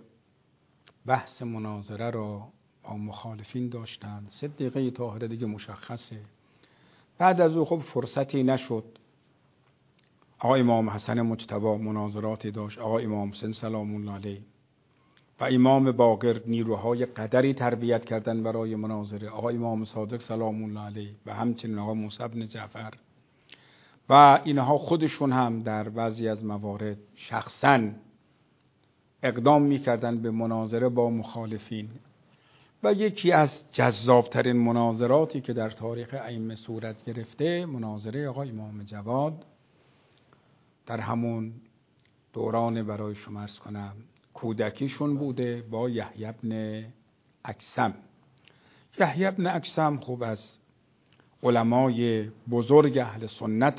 C: بحث مناظره را با مخالفین داشتن. صدیقه طاهره دیگه مشخصه بعد از او خب فرصتی نشد. آقای امام حسن مجتبی مناظراتی داشت، آقای امام حسین سلام الله علیه و امام باقر نیروهای قدری تربیت کردن برای مناظره، آقای امام صادق سلام الله علیه و همچنین آقای موسی بن جعفر و اینها خودشون هم در بعضی از موارد شخصاً اقدام می‌کردند به مناظره با مخالفین. و یکی از جذابترین مناظراتی که در تاریخ ائمه صورت گرفته مناظره آقای امام جواد در همون دوران برای شما عرض کنم کودکیشون بوده با یحیی بن اکثم. یحیی بن اکثم خوب از علمای بزرگ اهل سنت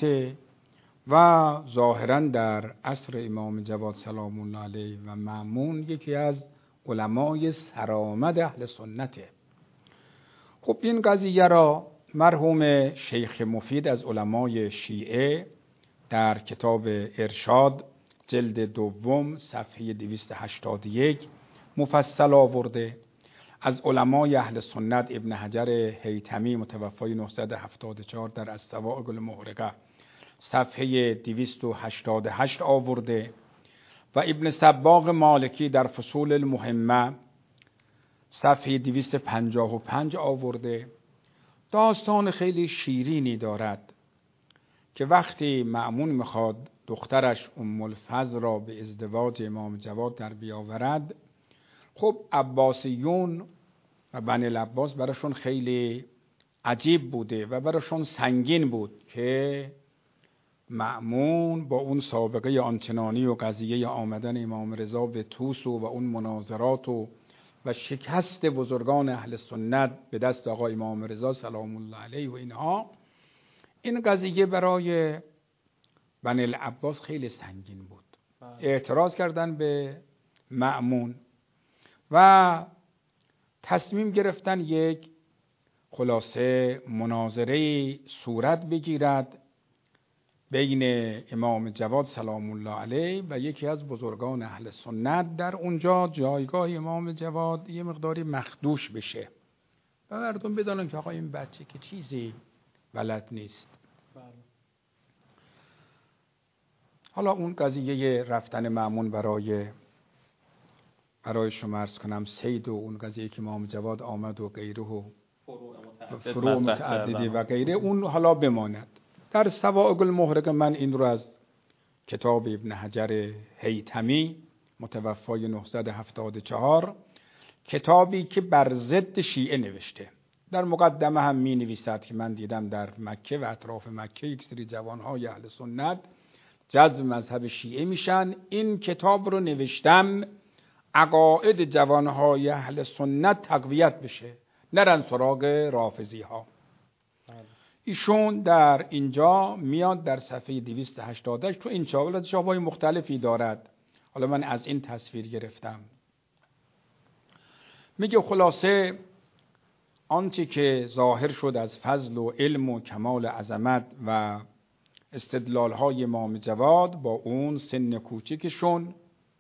C: و ظاهراً در عصر امام جواد سلام الله علیه و مأمون یکی از علمای سرآمد اهل سنته. خب این قضیه را مرحوم شیخ مفید از علمای شیعه در کتاب ارشاد جلد دوم صفحه 281 مفصل آورده. از علمای اهل سنت ابن حجر هیثمی متوفای 974 در الصواعق المحرقه صفحه 288 آورده و ابن سباق مالکی در فصول المهمه صفحه 255 آورده. داستان خیلی شیرینی دارد که وقتی مأمون میخواد دخترش ام الفضل را به ازدواج امام جواد در بیاورد، خب عباسیون و بنی العباس براشون خیلی عجیب بوده و براشون سنگین بود که مأمون با اون سابقه آنچنانی و قضیه آمدن امام رضا به طوس و اون مناظرات و شکست بزرگان اهل سنت به دست آقای امام رضا سلام الله علیه و اینها، این قضیه برای بنی العباس خیلی سنگین بود. اعتراض کردن به مأمون و تصمیم گرفتن یک خلاصه مناظره صورت بگیرد بین امام جواد سلام الله علیه و یکی از بزرگان اهل سنت. در اونجا جایگاه امام جواد یه مقداری مخدوش بشه و مردم بدانن که آقا این بچه که چیزی بلد نیست. حالا اون قضیه رفتن مأمون برای شما عرض کنم سید و اون قضیه که امام جواد آمد و غیره و فروع متعددی و غیره اون حالا بماند. در صواعق المحرقه من این رو از کتاب ابن حجر هیثمی متوفای 974 کتابی که بر ضد شیعه نوشته در مقدمه هم می نویسد که من دیدم در مکه و اطراف مکه یک سری جوانهای اهل سنت جذب مذهب شیعه میشن. این کتاب رو نوشتم عقاید جوانهای اهل سنت تقویت بشه، نرن سراغ رافضی ها. ایشون در اینجا میاد در صفحه 288 تو این چاپای مختلفی دارد، حالا من از این تصویر گرفتم. میگه خلاصه آنچه که ظاهر شد از فضل و علم و کمال عظمت و استدلال‌های امام جواد با اون سن کوچکشون،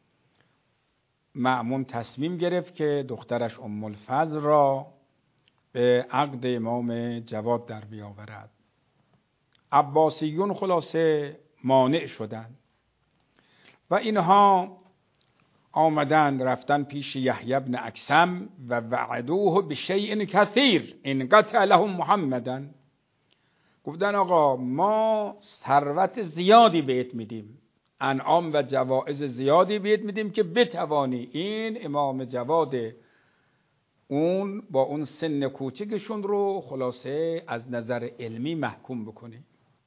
C: مأمون تصمیم گرفت که دخترش ام الفضل را به عقد امام جواد در بیاورد. عباسیون خلاصه مانع شدند و اینها آمدند رفتن پیش یحیی بن اکثم و وعدوه بشیء کثیر ان قطع لهم محمدا. گفتن آقا ما ثروت زیادی بهت میدیم، انعام و جوائز زیادی بهت میدیم که بتوانی این امام جواد اون با اون سن کوچکشون رو خلاصه از نظر علمی محکوم بکنی.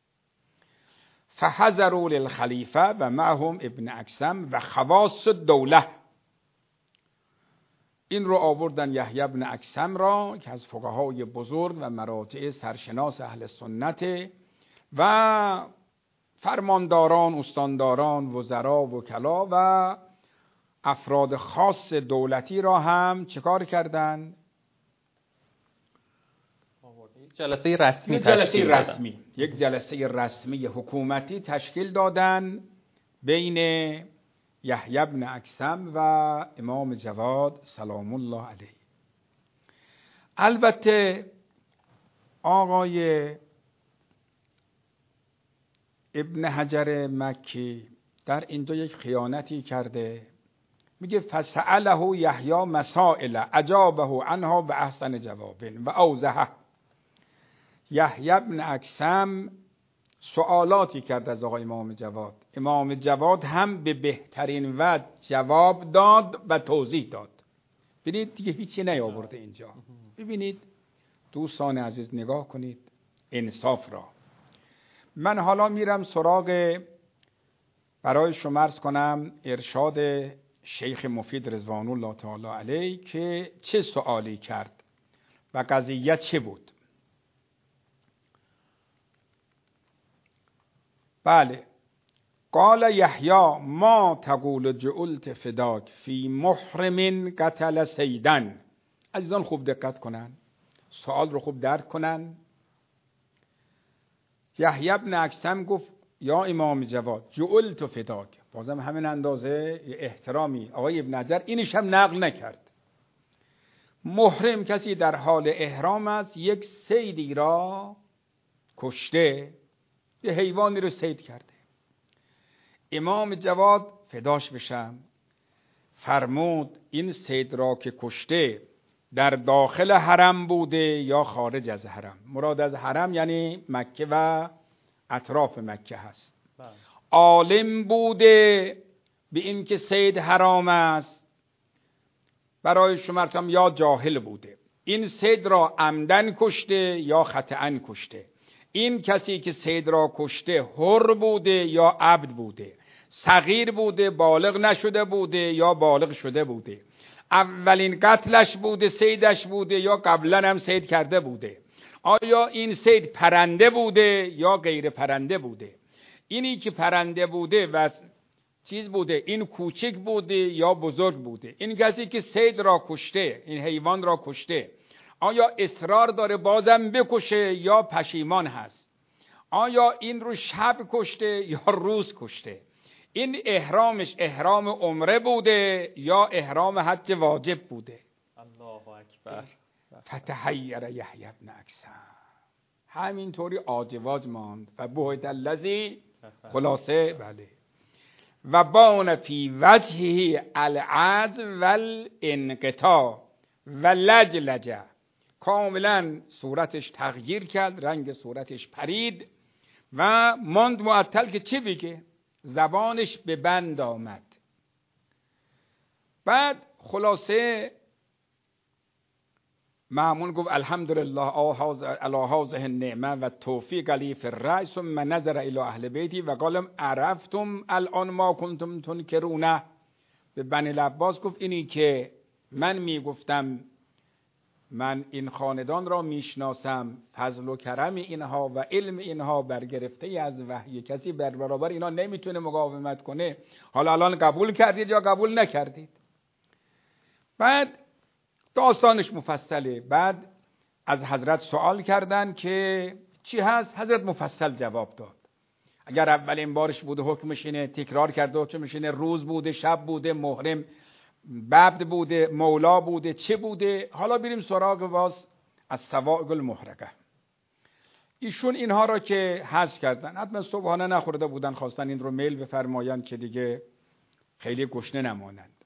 C: فحضروا للخلیفه و معهم ابن اکثم و خواص الدوله. این رو آوردن یحیی بن اکثم را که از فقهای بزرگ و مراجع سرشناس اهل سنت و فرمانداران، استانداران، وزرا، وکلا و افراد خاص دولتی را هم چکار کردن؟
B: جلسه رسمی
C: یک جلسه رسمی حکومتی تشکیل دادن بین یحیی بن اکثم و امام جواد سلام الله علیه. البته آقای ابن حجر مکی در اینجا یک خیانتی کرده، میگه فسأله یحیی مسائل اجابه عنها به احسن جواب و اوضحه. یحیی بن اکثم سوالاتی کرد از آقای امام جواد، امام جواد هم به بهترین وجه جواب داد و توضیح داد. ببینید دیگه هیچی نیاورده اینجا. ببینید دوستان عزیز نگاه کنید انصاف را. من حالا میرم سراغ برای شما عرض کنم ارشاد شیخ مفید رضوان الله تعالی علیه که چه سوالی کرد و قضیه چه بود. بله، قال یحیی ما تقول جعلت فداک فی محرم قتل سیدن. عزیزان خوب دقت کنن، سوال رو خوب درک کنن. یحیی بن اکثم گفت یا امام جواد جعلت فداک، بازم همین اندازه احترامی آقای ابن حجر اینش هم نقل نکرد. محرم کسی در حال احرام است، یک صیدی را کشته، یه حیوانی رو صید کرده. امام جواد فداش بشم فرمود این صید را که کشته در داخل حرم بوده یا خارج از حرم. مراد از حرم یعنی مکه و اطراف مکه هست. عالم بوده به این که صید حرام است برای شما یا جاهل بوده. این صید را عمدن کشته یا خطأن کشته. این کسی که صید را کشته حر بوده یا عبد بوده، صغیر بوده بالغ نشده بوده یا بالغ شده بوده، اولین قتلش بوده صیدش بوده یا قبلا هم صید کرده بوده، آیا این صید پرنده بوده یا غیر پرنده بوده، اینی که پرنده بوده و چیز بوده این کوچک بوده یا بزرگ بوده، این کسی که صید را کشته این حیوان را کشته آیا اصرار داره بازم بکشه یا پشیمان هست، آیا این رو شب کشته یا روز کشته، این احرامش احرام عمره بوده یا احرام حج واجب بوده.
B: الله اکبر.
C: فتحیر یحیی بن اکثم همینطوری عاجواج ماند و بهت الذی خلاصه بله و بان فی وجهه العجز والانقطاع و لجلجه، کاملا صورتش تغییر کرد، رنگ صورتش پرید و ماند معطل که چی بگه، زبانش به بند آمد. بعد خلاصه مأمون گفت الحمدلله علی هذه النعمه و توفیق لی فی الرأی ثم نظر الی اهل بیتی و قال عرفتم الان ما کنتم تنکرونه. به بنی العباس گفت اینی که من میگفتم من این خاندان را میشناسم، فضل و کرم اینها و علم اینها برگرفته از وحی، کسی بر برابر اینا نمیتونه مقاومت کنه، حالا الان قبول کردید یا قبول نکردید. بعد داستانش مفصله. بعد از حضرت سوال کردن که چی هست، حضرت مفصل جواب داد. اگر اولین بارش بوده حکمش اینه، تکرار کرده حکمش اینه، روز بوده شب بوده، محرم ببد بوده، مولا بوده، چه بوده. حالا بریم سراغ واس از سوائق المحرقه. ایشون اینها را که حذف کردن، حتما صبحانه نخورده بودن، خواستن این رو میل بفرمایند که دیگه خیلی گشنه نمانند.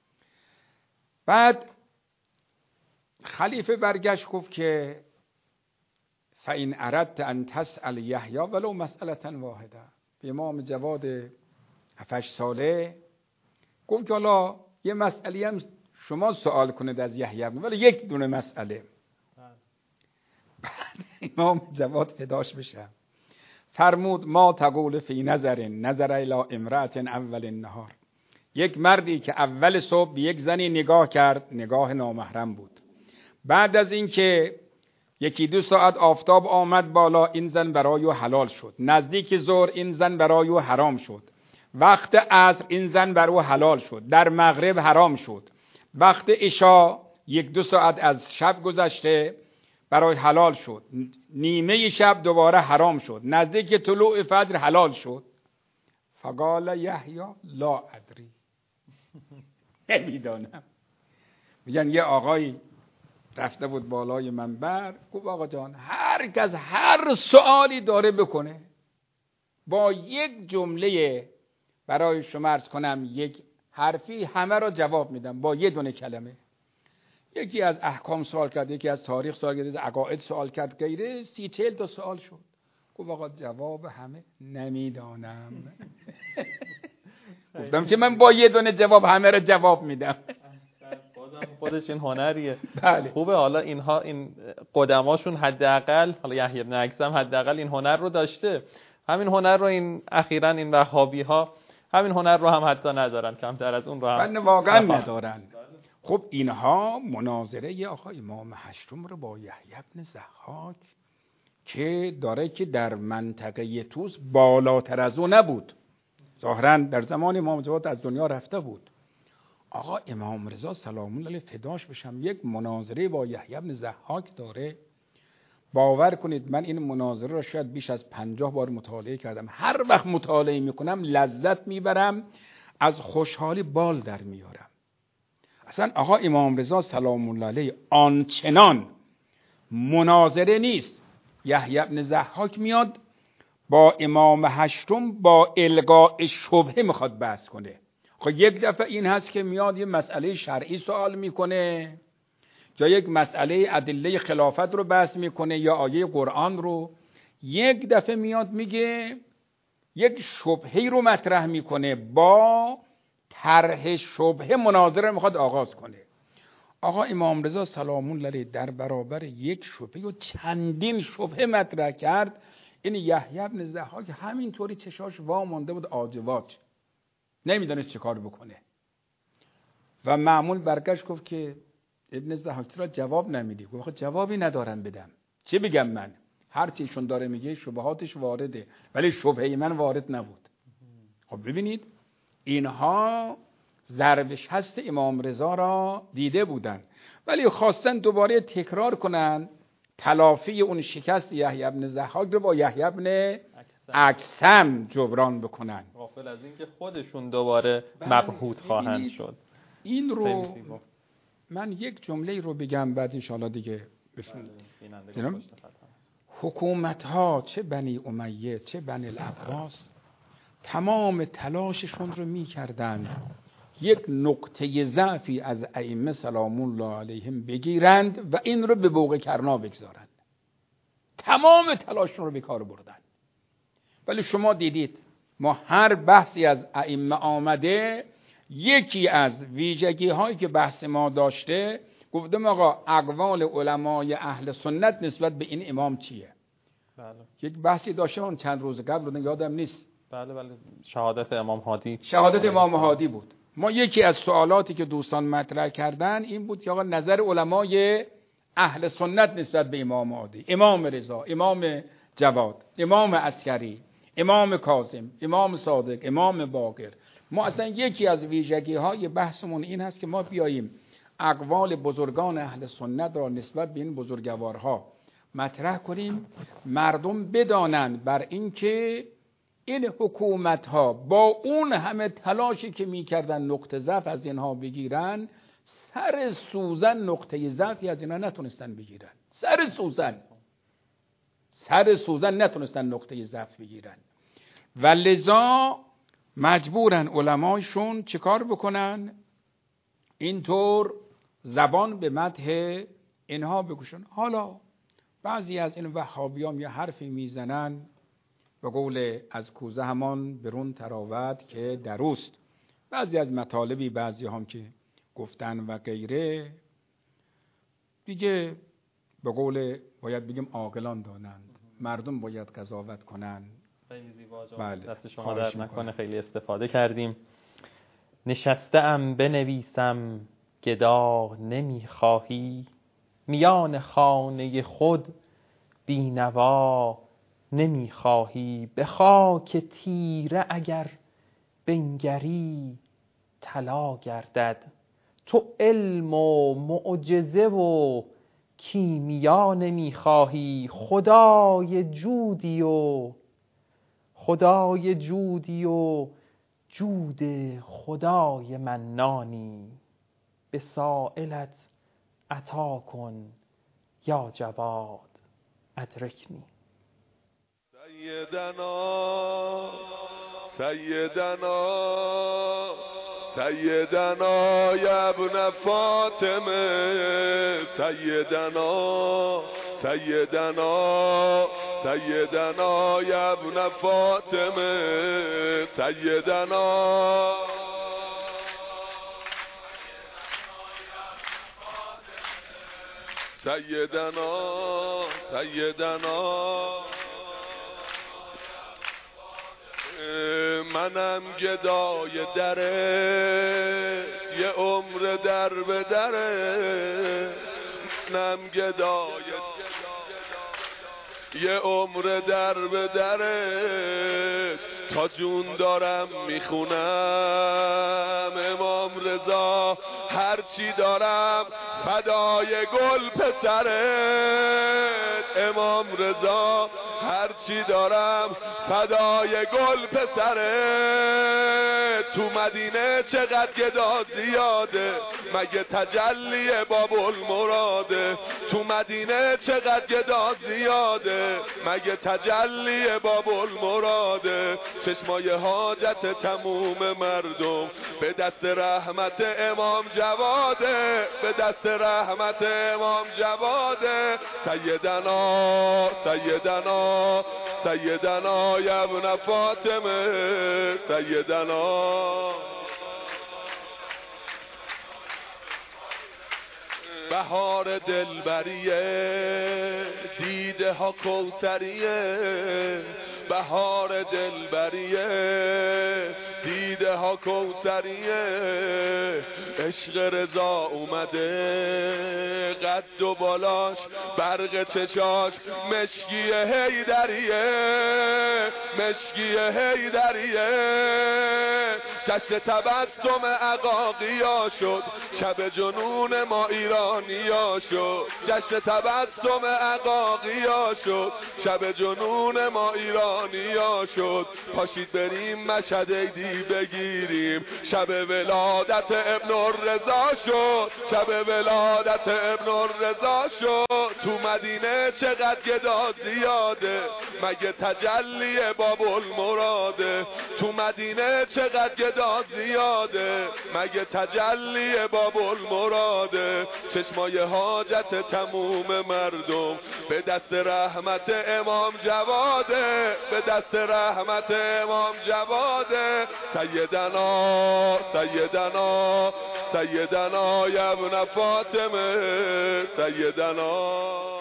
C: بعد خلیفه برگشت گفت که فإن اردت ان تسأل یحیی ولو مسئله واحده. به امام جواد 7 ساله گفت که حالا یه مسئله هم شما سوال کنید از یحیی، ولی یک دونه مسئله. بعد امام جواد فداش بشه فرمود ما تقول فی نظر الی امرأة اول النهار. یک مردی که اول صبح به یک زنی نگاه کرد، نگاه نامحرم بود، بعد از اینکه 1-2 ساعت آفتاب آمد بالا این زن برای او حلال شد، نزدیک ظهر این زن برای او حرام شد، وقت عصر این زن برای او حلال شد، در مغرب حرام شد، وقت عشاء 1-2 ساعت از شب گذشته برای حلال شد، نیمه شب دوباره حرام شد، نزدیک طلوع فجر حلال شد. فقال یحیی لا ادری. نمیدانم. میگن یه آقای رفته بود بالای منبر، گفت آقا جان هر کس هر سوالی داره بکنه، با یک جمله برای شما عرض کنم، یک حرفی همه را جواب میدم با یه دونه کلمه. یکی از احکام سوال کرد، یکی از تاریخ سوال کرد، عقاید سوال کرد، غیره 30-40 تا سوال شد. گفت آقا جواب همه نمیدانم. گفتم که من با یه دونه جواب همه را جواب میدم.
B: بازم خودش این هنریه.
C: بله.
B: خوبه. حالا اینها این قدماشون حداقل، حالا یحیی بن اکثم حداقل این هنر رو داشته. همین هنر رو این اخیراً این وهابی ها همین هنر رو هم حتی ندارن، کمتر از اون رو هم
C: واقعا ندارن. خب اینها مناظره آقا امام هشتم رو با یحیی بن ضحاک که داره که در منطقه طوس بالاتر از اون نبود، ظاهراً در زمان امام جواد از دنیا رفته بود. آقا امام رضا سلام الله علیه فداش بشم یک مناظره با یحیی بن ضحاک داره. باور کنید من این مناظره را شاید بیش از 50 بار مطالعه کردم. هر وقت مطالعه میکنم لذت میبرم، از خوشحالی بال در میارم. اصلا آقا امام رضا سلام الله علیه آنچنان مناظره نیست. یحیی بن ضحاک میاد با امام هشتم با القاء شبهه میخواد بحث کنه. خب یک دفعه این هست که میاد یه مسئله شرعی سوال میکنه، یا یک مسئله ادله خلافت رو بحث میکنه، یا آیه قرآن رو. یک دفعه میاد میگه یک شبهه رو مطرح میکنه، با طرح شبهه مناظره میخواد آغاز کنه. آقا امام رضا سلام الله علیه در برابر یک شبهه و چندین شبهه مطرح کرد. این یحیی بن ضحاک همینطوری چشاش وا مانده بود، عاجواج، نمیدونست چه کار بکنه. و معمول برگشت گفت که ابن ضحاک را جواب نمیدی. گفت جوابی ندارم بدم، چه بگم من؟ هر چیشون داره میگه شبهاتش وارده، ولی شبهه من وارد نبود. خب ببینید اینها ضرب شست امام رضا را دیده بودن، ولی خواستن دوباره تکرار کنن تلافی اون شکست یحیی بن ضحاک رو با یحیی بن اکثم جبران بکنن،
B: غافل از این که خودشون دوباره مبهوت خواهند شد.
C: این رو من یک جمله رو بگم بعد انشاءالله دیگه بفهمید. حکومت ها چه بنی امیه چه بنی العباس تمام تلاششون رو می کردن یک نقطه ضعفی از ائمه سلام الله علیهم بگیرند و این رو به بوق کرنا بگذارند. تمام تلاششون رو به کار بردن. ولی شما دیدید ما هر بحثی از ائمه آمده، یکی از ویژگی هایی که بحث ما داشته گفتم آقا اقوال علمای اهل سنت نسبت به این امام چیه؟
B: بله.
C: یک بحثی داشته اون چند روز قبل رو یادم نیست.
B: بله شهادت امام هادی.
C: شهادت امام هادی بود. ما یکی از سوالاتی که دوستان مطرح کردن این بود که آقا نظر علمای اهل سنت نسبت به امام هادی، امام رضا، امام جواد، امام عسکری، امام کاظم، امام صادق، امام باقر. ما اصلا یکی از ویژگی های بحثمون این هست که ما بیاییم اقوال بزرگان اهل سنت را نسبت به این بزرگوارها مطرح کنیم، مردم بدانند بر این که این حکومت ها با اون همه تلاشی که میکردن نقطه ضعف از اینها بگیرن، سر سوزن نقطه ضعفی از اینها نتونستن بگیرن. سر سوزن نتونستن نقطه ضعف بگیرن و لذا مجبورن علمایشون چیکار بکنن؟ اینطور زبان به مدح اینها بکشن. حالا بعضی از این وهابیان یه حرفی میزنن به قول از کوزه همان برون تراود که دروست. بعضی از مطالبی بعضی هم که گفتن و غیره دیگه به قول باید بگیم عاقلان دانند، مردم باید قضاوت کنن.
B: خیلی زیبا جان.
C: بله.
B: دست شما درد نکنه، خیلی استفاده کردیم. نشسته‌ام بنویسم گدا نمیخواهی، میان خانه خود بینوا نمیخواهی، به خاک تیره اگر بنگری طلا گردد. تو علم و معجزه و کیمیا نمیخواهی، خدای جودی و جود خدای منانی، به سائلت عطا کن یا جواد ادرکنی.
A: سیدنا یا ابن فاطمه، سیدنا یا ابن فاطمه، سیدنا منم گدای درت، یه عمر در به درت، منم گدای یه عمر در به درت، تا جون دارم میخونم امام رضا، هرچی دارم فدای گل پسرت، امام رضا هرچی دارم فدای گل پسرت، تو مدینه چقدر گدا زیاده، مگه تجلی باب المراده، تو مدینه چقدر گدا زیاده، مگه تجلی باب المراده، چشمای حاجت تموم مردم به دست رحمت امام جواده، به دست رحمت امام جواده، سیدنا یا ابن فاطمه، سیدنا بهار دلبریه، دیده ها کوثریه، بهار دلبریه، دیده ها کوثریه، عشق رضا اومده قد و بالاش، برق چشاش مشکی حیدریه، مشکی حیدریه، جشن تبسم عقاقیا شد، شب جنون ما ایرانیا شد، جشن تبسم عقاقیا شد، شب جنون ما ایرانیا شد، پاشید بریم مشهد عیدی بگیریم، شب ولادت ابن الرضا شد، شب ولادت ابن الرضا شد، تو مدینه چقدر گدا زیاده، مگه تجلی باب المراده، تو مدینه چقدر گدا زیاده، مگه تجلی باب المراده، چشمای حاجت تموم مردم به دست رحمت امام جواده، به دست رحمت امام جواده، سیدنا یا ابن فاطمه، سیدنا.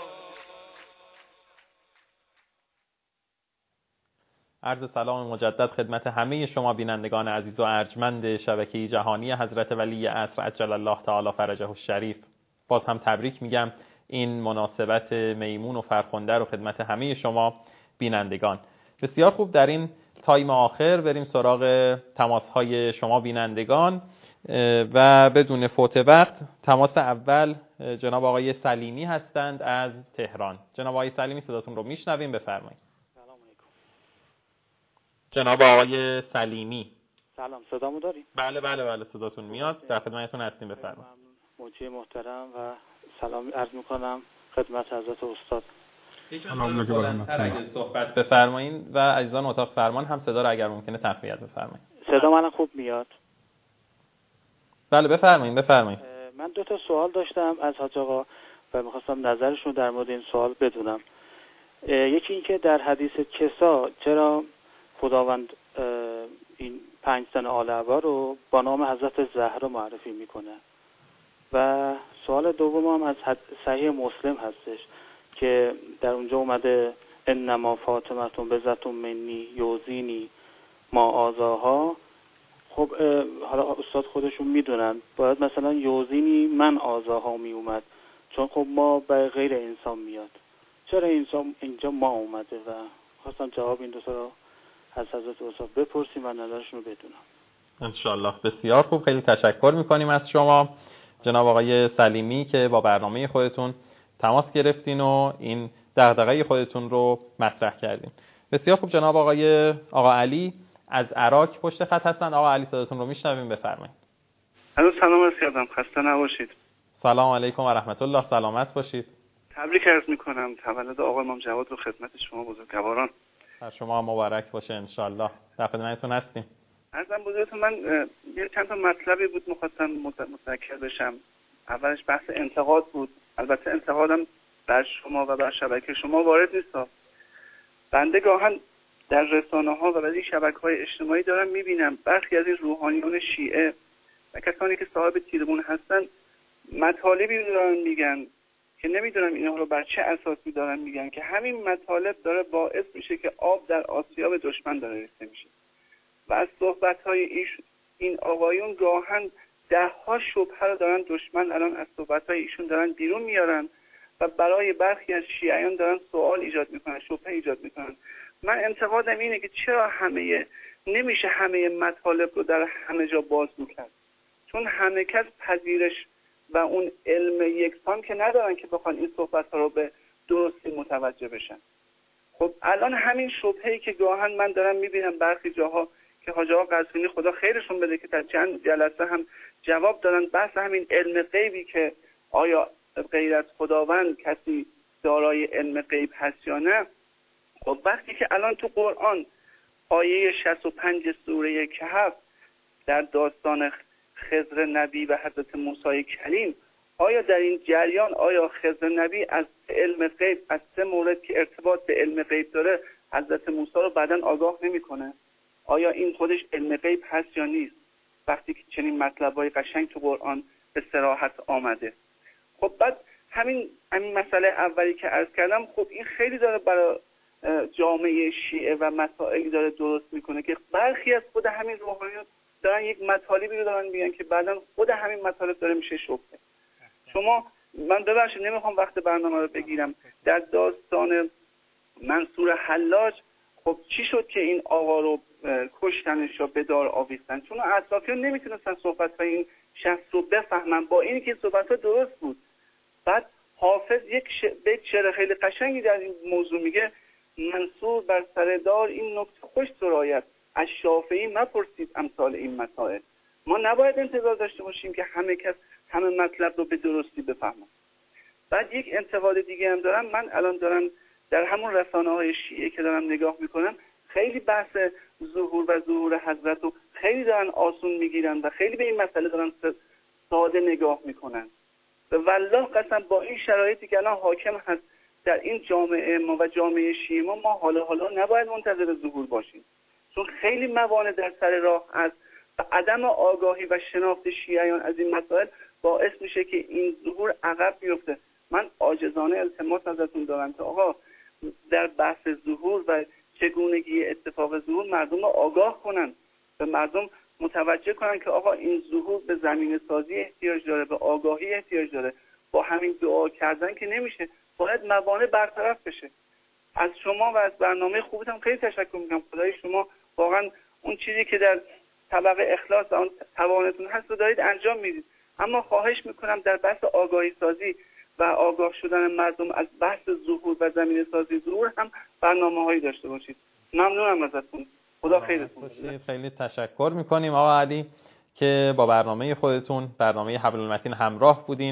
B: عرض سلام مجدد خدمت همه شما بینندگان عزیز و ارجمند شبکه جهانی حضرت ولی عصر عجل الله تعالی فرجه الشریف. باز هم تبریک میگم این مناسبت میمون و فرخنده رو خدمت همه شما بینندگان. بسیار خوب، در این تایم آخر بریم سراغ تماس‌های شما بینندگان و بدون فوت وقت تماس اول جناب آقای سلیمی هستند از تهران. جناب آقای سلیمی صداتون رو میشنویم، بفرمایید.
D: سلام علیکم.
B: جناب آقای سلیمی.
D: سلام، صدامو داری؟
B: بله صداتون میاد، در خدمتتون هستیم، بفرمایید.
D: موجی محترم و سلام عرض میکنم خدمت حضرت استاد.
B: سلام که بلندتر صحبت بفرمایید و عزیزان اتاق فرمان هم صدا رو اگر ممکنه تقویت بفرمایید.
D: صدا من خوب میاد؟
B: بله بفرمایید.
D: من 2 تا سوال داشتم از حاج آقا و میخواستم نظرشون در مورد این سوال بدونم. یکی این که در حدیث کسا چرا خداوند این 5 زن آل عبا رو با نام حضرت زهرا معرفی میکنه؟ و سوال دوم هم از صحیح مسلم هستش که در اونجا اومده انما فاطمتون بزتون منی یوزینی ما آزاها. خب حالا استاد خودشون میدونن باید مثلا یوزینی من آزاها می اومد، چون خب ما به غیر انسان میاد، چرا انسان اینجا ما اومده؟ و خواستم جواب این 2 تا رو از حضرت استاد بپرسیم و نظرشون رو بدونم
B: انشالله. بسیار خوب، خیلی تشکر میکنیم از شما جناب آقای سلیمی که با برنامه خودتون تماس گرفتین و این دغدغه خودتون رو مطرح کردین. بسیار خوب، جناب آقا علی از عراق پشت خط هستن. آقا علی صداتون رو میشنویم، بفرمایید.
E: سلام عرض کردم، خسته نباشید.
B: سلام علیکم و رحمت الله، سلامت باشید.
E: تبریک عرض میکنم تولد آقا امام جواد رو خدمت شما بزرگواران.
B: بر شما مبارک باشه انشالله. در خدمتتون هستیم.
E: ارزم بزرگتون، من یه چند تا مطلبی بود می‌خواستم متذکر بشم. اولش بحث انتقاد بود. البته انتقادم بر شما و بر شبکه شما وارد نیست. بنده گاهن در رسانه‌ها و بعضی شبکه‌های اجتماعی دارم می‌بینم برخی از این روحانیون شیعه و کسانی که صاحب تیرمون هستن مطالبی دارن میگن که نمیدونم اینها رو بر چه اساسی دارن میگن، که همین مطالب داره باعث میشه که آب در آسیاب دشمن داره ریخته میشه و از صحبت‌های این آقایون گاهن ده‌ها شبهه رو دارن دشمن الان از صحبت‌های ایشون دارن بیرون میارن و برای برخی از شیعیان دارن سوال ایجاد میکنن، شبهه ایجاد میکنن. من انتقادم اینه که چرا نمیشه همه مطالب رو در همه جا بازگو کرد، چون همه کس پذیرش و اون علم یکسان که ندارن که بخوان این صحبت‌ها رو به درستی متوجه بشن. خب الان همین شبهه‌ای که گاهن من دارم میبینم برخی جاها که حاج آقا قزوینی خدا خیرشون بده که در چند جلسه هم جواب دادن، بحث همین علم غیبی که آیا غیر از خداوند کسی دارای علم غیب هست یا نه. خب وقتی که الان تو قرآن آیه 65 سوره کهف در داستان خضر نبی و حضرت موسی کلیم، آیا در این جریان آیا خضر نبی از علم غیب، از 3 مورد که ارتباط به علم غیب داره، حضرت موسی رو بعداً آگاه نمی‌کنه؟ آیا این خودش علم غیب هست یا نیست وقتی که چنین مطلبای قشنگ تو قرآن به صراحت آمده؟ خب بعد همین مسئله اولی که عرض کردم، خب این خیلی داره برای جامعه شیعه و مسائلی داره درست میکنه که برخی از خود همین روحانیون دارن یک مطالبی رو دارن میگن که بعداً خود همین مطالب داره میشه شبهه. شما، من ببخشید نمیخوام وقت برنامه رو بگیرم، در داستان منصور حلاج خب چی شد که این آقا رو کشتنش یا به دار آویختن؟ چون اطرافیان نمیتونستن صحبت‌های این شخص رو بفهمن، با اینی که صحبت‌ها درست بود. بعد حافظ یک بیت شعر خیلی قشنگی در این موضوع میگه: منصور بر سر دار این نکته خوش سرایت، از شافعی مپرسید امثال این مسائل. ما نباید انتظار داشته باشیم که همه کس همه مطلب رو به درستی بفهمن. بعد یک انتقاد دیگه هم دارم، من الان دارم در همون رسانه‌های شیعه که دارم نگاه میکنم، خیلی بحث ظهور حضرت رو خیلی دارن آسون میگیرن و خیلی به این مسئله دارن ساده نگاه میکنن. و والله قسم با این شرایطی که الان حاکم هست در این جامعه ما و جامعه شیعه ما حالا نباید منتظر ظهور باشیم، چون خیلی موانع در سر راه است و عدم آگاهی و شناخت شیعیان از این مسائل باعث میشه که این ظهور عقب بیفته. من عاجزانه التماس ازتون دارم که آقا در بحث ظهور و چگونگی اتفاق ظهور مردم رو آگاه کنن، به مردم متوجه کنن که آقا این ظهور به زمینه سازی احتیاج داره، به آگاهی احتیاج داره. با همین دعا کردن که نمیشه، باید موانع برطرف بشه. از شما و از برنامه خوبتون خیلی تشکر میکنم. خدای شما واقعا اون چیزی که در طبق اخلاص و اون توانتون هست رو دارید انجام میدید، اما خواهش میکنم در بحث آگاهی سازی و آگاه شدن مردم از بحث ظهور و زمینه سازی ظهور هم برنامه‌هایی داشته باشید. ممنونم ازتون. خدا خیرتون بده.
B: خیلی تشکر میکنیم آقا علی که با برنامه خودتون، برنامه حبل المتین همراه بودین.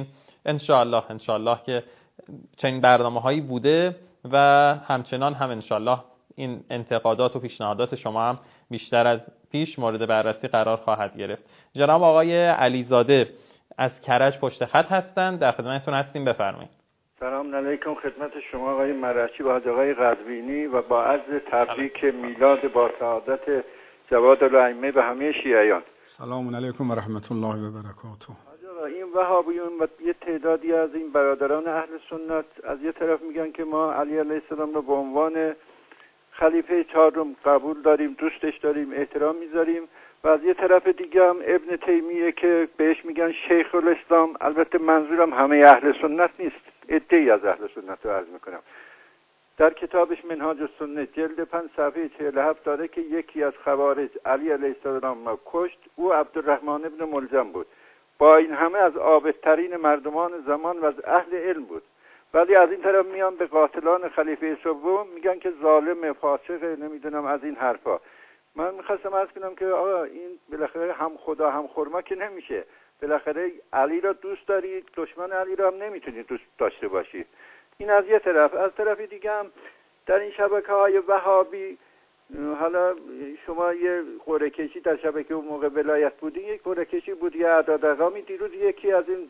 B: انشالله که چنین برنامه‌هایی بوده و همچنان هم انشالله این انتقادات و پیشنهادات شما هم بیشتر از پیش مورد بررسی قرار خواهد گرفت. جناب آقای علیزاده از کرج پشت خط هستند، در خدمتتون هستیم، بفرمایید.
F: سلام علیکم خدمت شما آقای مرچی و آقای قزوینی و با عرض تبریک میلاد با سعادت جواد الائمه به همه شیعیان.
C: سلام علیکم و رحمت الله و برکاته.
F: این وهابیون و یه تعدادی از این برادران اهل سنت از یه طرف میگن که ما علی علیه السلام رو به عنوان خلیفه چهارم قبول داریم، دوستش داریم، احترام میذاریم، و از یه طرف دیگه هم ابن تیمیه که بهش میگن شیخ الاسلام. البته منظورم همه اهل سنت نیست، عده‌ای از اهل سنت رو عرض میکنم. در کتابش منهاج السنه جلد 5 صفحه 47 داره که یکی از خوارج علی علیه السلام را کشت، او عبدالرحمن ابن ملجم بود. با این همه از عابدترین مردمان زمان و از اهل علم بود. ولی از این طرف میان به قاتلان خلیفه سوم میگن که ظالم، فاسق، نمیدونم از این حرفا. من میخواستم عرض کنم که آقا این بالاخره هم خدا هم خرما که نمیشه. بالاخره علی را دوست داری، دشمن علی را هم نمیتونی دوست داشته باشی. این از یه طرف. از طرف دیگه هم در این شبکه‌های وهابی، حالا شما یه قرعه کشی در شبکه اون موقع ولایت بودین، یک قرعه کشی بود، یه اعداد ارقامی، دیروز یکی از این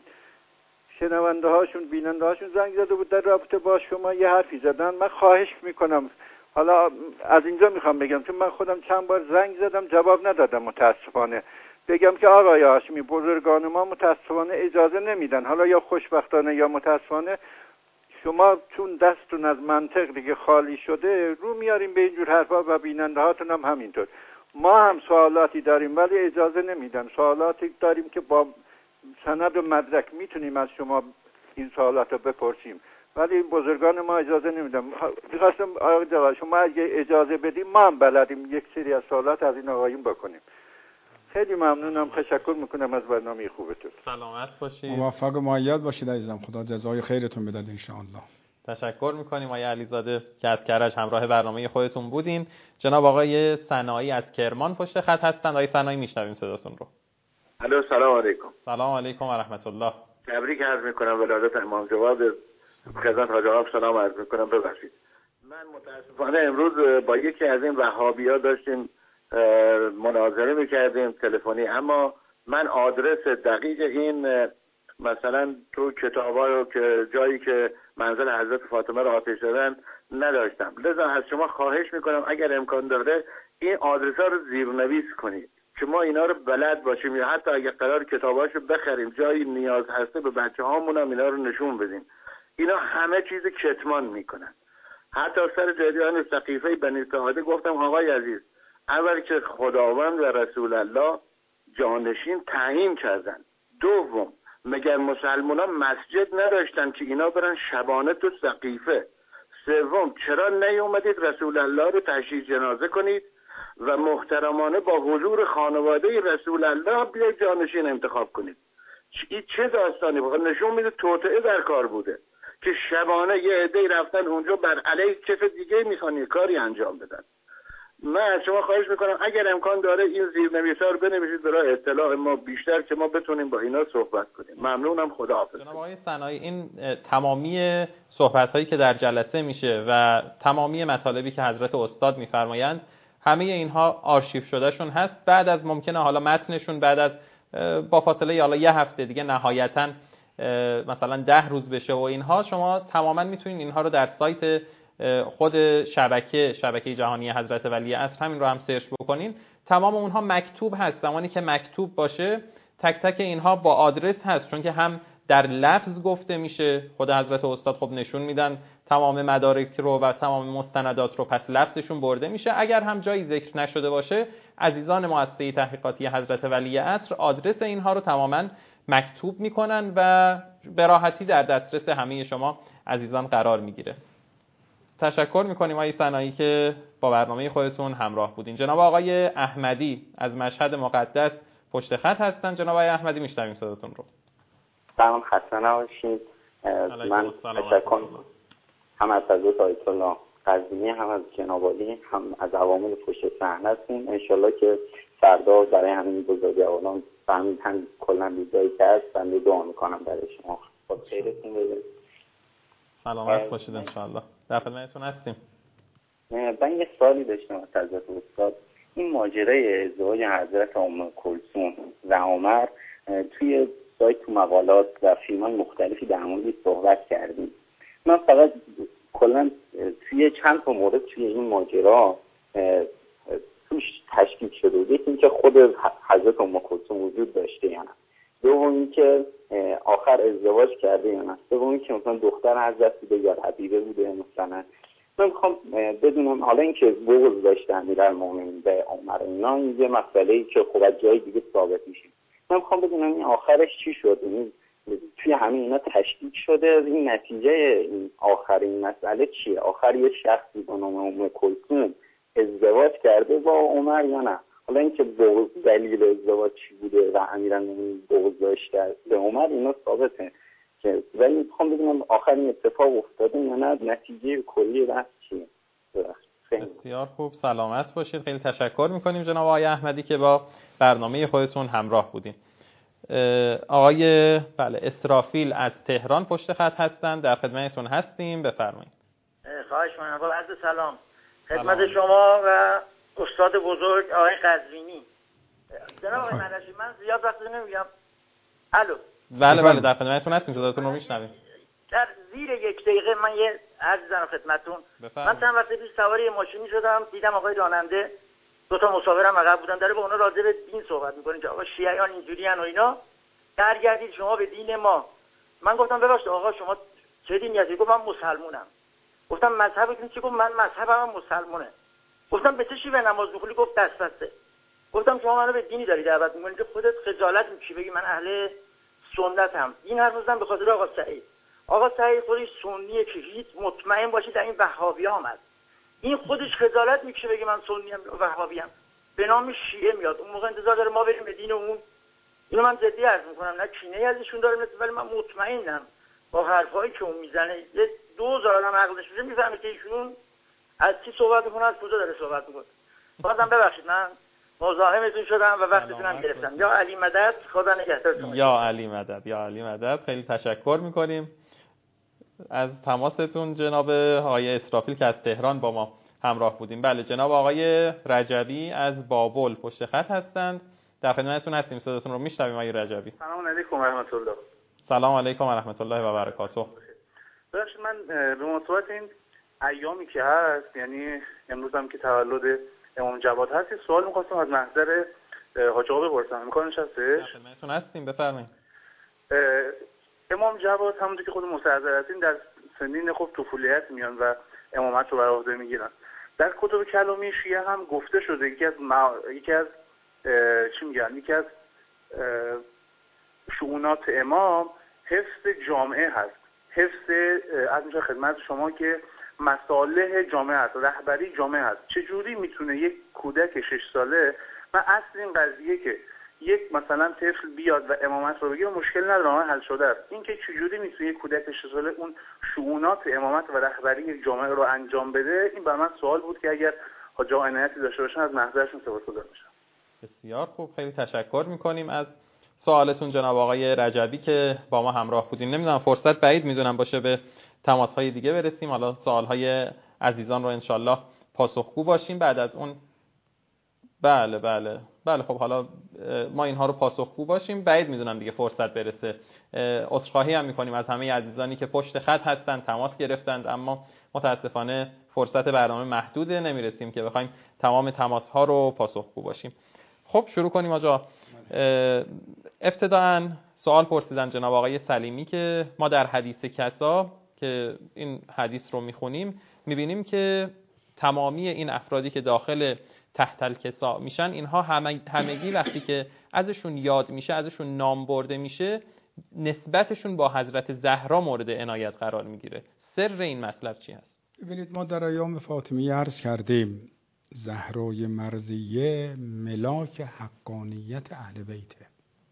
F: شنونده هاشون بیننده هاشون زنگ زده بود در رابطه با شما یه حرفی زدن. من خواهش میکنم، حالا از اینجا میخوام بگم چون من خودم چند بار زنگ زدم جواب ندادم متاسفانه، بگم که آقای هاشمی بزرگان ما متاسفانه اجازه نمیدن، حالا یا خوشبختانه یا متاسفانه شما چون دستتون از منطق دیگه خالی شده رو میاریم به اینجور حرفا و بیننده هاتون هم همینطور. ما هم سوالاتی داریم ولی اجازه نمیدن، سوالاتی داریم که با سند و مدرک میتونیم از شما این سوالات رو بپرسیم ولی این بزرگان ما اجازه نمیدن. میخواستم آقای شما اگه اجازه بدیم ما هم بلدیم یک سری از سوالات از این آقایون بکنیم. خیلی ممنونم، تشکر میکنم از برنامه خوبتون.
B: سلامت باشید،
C: موفق و مؤید باشید عزیزم، خدا جزای خیرتون بده ان شاء الله.
B: تشکر میکنیم آقای علیزاده که از کرج همراه برنامه خودتون بودین. جناب آقای سنایی از کرمان پشت خط هستند. آقای سنایی میشنویم صداتون رو.
G: الو، سلام علیکم.
B: سلام علیکم و رحمت الله.
G: تبریک عرض میکنم ولادت امام جواد. خدمت حاج آقا سلام عرض میکنم. ببخشید من متاسفانه امروز با یکی از این وهابی‌ها داشتیم مناظره میکردیم تلفنی، اما من آدرس دقیق این مثلا تو کتابا رو که جایی که منزل حضرت فاطمه رو آتش دادن نداشتم، لذا از شما خواهش میکنم اگر امکان داره این آدرس ها رو زیرنویس کنید که ما اینا رو بلد باشیم، یا حتی اگر قرار کتاباشو بخریم جایی نیاز هسته به بچه هامون هم اینا رو نشون بدیم. اینا همه چیز کتمان میکنن. حتی سر جریان سقیفه بنی ساعده گفتم آقای عزیز، اول که خداوند و رسول الله جانشین تعیین کردن، دوم مگر مسلمان ها مسجد نداشتن که اینا برن شبانه تو سقیفه، سوم چرا نیومدید رسول الله رو تشییع جنازه کنید و محترمانه با حضور خانواده رسول الله بیا جانشین انتخاب کنید؟ این چه داستانی بود؟ نشون میده توطئه در کار بوده که شبانه یه عده‌ای رفتن اونجا بر علیه کف دیگه میخوان یه کاری انجام بدن. من از شما خواهش میکنم اگر امکان داره این زیرنویس‌ها رو بنویسید برای اطلاع ما بیشتر که ما بتونیم با اینا صحبت کنیم. ممنونم، خداحافظ.
B: جناب آقای سنایی، این تمامی صحبت‌هایی که در جلسه میشه و تمامی مطالبی که حضرت استاد میفرمایند همه اینها آرشیو شدهشون هست. بعد از ممکنه حالا متنشون بعد از با فاصله حالا یه هفته دیگه نهایتاً مثلا 10 روز بشه و اینها، شما تماما میتونید اینها رو در سایت خود شبکه جهانی حضرت ولی عصر همین رو هم سرچ بکنین. تمام اونها مکتوب هست. زمانی که مکتوب باشه تک تک اینها با آدرس هست، چون که هم در لفظ گفته میشه. خود حضرت استاد خب نشون میدن تمام مدارک رو و تمام مستندات رو، پس لفظشون برده میشه. اگر هم جایی ذکر نشده باشه، عزیزان مؤسسه تحقیقاتی حضرت ولی عصر آدرس اینها رو تماما مکتوب میکنن و به راحتی در دسترس همه شما عزیزان قرار میگیره. تشکر میکنیم آقای سنایی که با برنامه خودتون همراه بودین. جناب آقای احمدی از مشهد مقدس پشت خط هستن. جناب آقای احمدی میشنویم صداتون رو.
H: سلام، خسته نباشید. من تشکر هم از حضرت آیت الله قزوینی، هم از جناب عالی، هم از عوامل پشت صحنه هستیم. انشالله که فردا برای همین بزرگواران فهمیدن کلا بیزایی که هست، بنده دعا میکنم برای شما. خدا خیرتون بده.
B: سلامت باشید انشالله. در خدمتتون هستیم.
H: من یه سوالی داشتم از حضرت استاد. این ماجرای ازدواج حضرت ام کلثوم و عمر توی سایت تو مقالات و فیلم‌های مختلفی در موردش صحبت کردیم. من فقط کلا توی چند تا مورد توی این ماجرا توش تشکیک شده بود. یکی اینکه خود حضرت ام کلثوم وجود داشته یا نه، دوم اینکه آخر ازدواج کرده یا نه، سوم اینکه مثلا دختر حضرت بوده یا حبیبه بوده مثلا. من میخوام بدونم حالا اینکه بغض داشته امیرالمومنین به عمر اینا، این یه مسئله‌ای که خب از جای دیگه ثابت میشه. من میخوام بدونم این آخرش چی شد؟ این توی همین اینا تشکیک شده، این نتیجه این آخرین مسئله چیه؟ آخر یه شخصی به نام ام کلثوم ازدواج کرده با عمر یا نه؟ حالا اینکه بغض دلیل ازدواج چی بوده و امیرالمومنین بغض داشته به عمر، اینا ثابته، ولی میخوام بدونم آخر این اتفاق افتاده یا نه، نتیجه کلی بحث چیه؟
B: بسیار خوب، سلامت باشید. خیلی تشکر میکنیم جناب آقای احمدی که با برنامه خودتون همراه بودین. آقای اسرافیل از تهران پشت خط هستند، در خدمتتون هستیم، بفرمایید.
I: خواهش می‌کنم. با عرض سلام خدمت شما و استاد بزرگ آقای قزوینی. جناب آقای منشی، من زیاد وقت نمیگم. الو.
B: بله در خدمتتون هستیم، صداتون رو میشنویم.
I: در زیر 1 دقیقه من یه عرض دارم خدمتتون. من چند وقت پیش سوار ماشینی شدم، دیدم آقای راننده 2 تا مسافرم عقب بودن، داره با اونا راجع به دین صحبت می‌کنه که آقا شیعیان اینجوریان و اینا، برگردید شما به دین ما. من گفتم ببخشید آقا شما چه دینی هستی؟ گفت من مسلمونم. گفتم مذهبتون چی؟ گفت من مذهبم مسلمونه. گفتم به چه شیوه نماز می‌خونی؟ گفت دست بسته. گفتم شما منو به دینی داری دعوت می‌کنی که خودت خجالت می‌کشی بگی من اهل سنتم. این حرف زدم به خاطر آقا سعید. آقا سعید خودش سنیه که هیچ مطمئن باشید در این وهابی‌ها آمد. این خودش خجالت می‌کشه بگه من سنی‌ام و وهابی‌ام. به نام شیعه میاد. اون موقع انتظار داره ما بریم به دین اون. اینو من جدی عرض می‌کنم، نه کینه‌ای ازشون دارم، ولی من مطمئنم با حرفایی که اون میزنه یه 2000 آدم عقلش میشه میفهمه که ایشون از چی صحبت می‌کنه، از کجا داره صحبت می‌کنه. بازم ببخشید من مزاحمتون شدم و وقتتون هم گرفتم. یا علی مدد، خدا نگهدارتون.
B: یا علی مدد. خیلی تشکر می‌کنیم از تماستون جناب آقای اسرافیل که از تهران با ما همراه بودیم. بله جناب آقای رجبی از بابل پشت خط هستند، در خدمتتون هستیم، صداتون رو میشنویم آقای رجبی.
E: سلام علیکم و رحمت الله.
B: سلام علیکم و رحمت الله و برکاته.
E: ببخشید من به مناسبت این ایامی که هست، یعنی امروز هم که تولد امام جواد هست، سوال می‌خواستم از محضر حاج آقا بپرسم. امکانش هستش؟
B: در خدمتتون هستیم، بفرمایید.
E: امام جواد همونطور که خود مستحضر هستین در سنین خب طفولیت میان و امامت رو بر عهده میگیرن. در کتب کلامی شیعه هم گفته شده یکی از شؤونات امام حفظ جامعه هست. حفظ از میشه خدمت شما که مصالح جامعه هست، رهبری جامعه هست. چجوری میتونه یک کودک 6 ساله، من اصل این قضیه که یک مثلا طفل بیاد و امامت رو بگیره مشکل نداره، حل شده است. این که چجوری میتونه یک کودک 6 ساله اون شؤونات امامت و رهبری جامعه رو انجام بده، این برای من سوال بود که اگر حاج آقا عنایتی داشته باشن از محضرشون سپاسگزار میشم.
B: بسیار خوب، خیلی تشکر میکنیم از سوالتون جناب آقای رجبی که با ما همراه بودین. نمیدونم فرصت بعید میدونم باشه به تماس‌های دیگه برسیم، حالا سوال‌های عزیزان رو انشالله پاسخگو باشیم بعد از اون. بله خب حالا ما اینها رو پاسخگو باشیم، بعید میدونم دیگه فرصت برسه. عذرخواهی هم میکنیم از همه عزیزانی که پشت خط هستند تماس گرفتند، اما متاسفانه فرصت برنامه محدوده، نمیرسیم که بخوایم تمام تماس‌ها رو پاسخگو باشیم. خب شروع کنیم آقا. ابتداً سوال پرسیدن جناب آقای سلیمی که ما در حدیث کسا که این حدیث رو میخونیم میبینیم که تمامی این افرادی که داخل تحت الکسا میشن، اینها همگی وقتی که ازشون یاد میشه، ازشون نام برده میشه، نسبتشون با حضرت زهرا مورد عنایت قرار میگیره. سر این مطلب چی هست؟
C: ببینید ما در ایام فاطمیه عرض کردیم زهرای مرضیه ملاک حقانیت اهل بیته.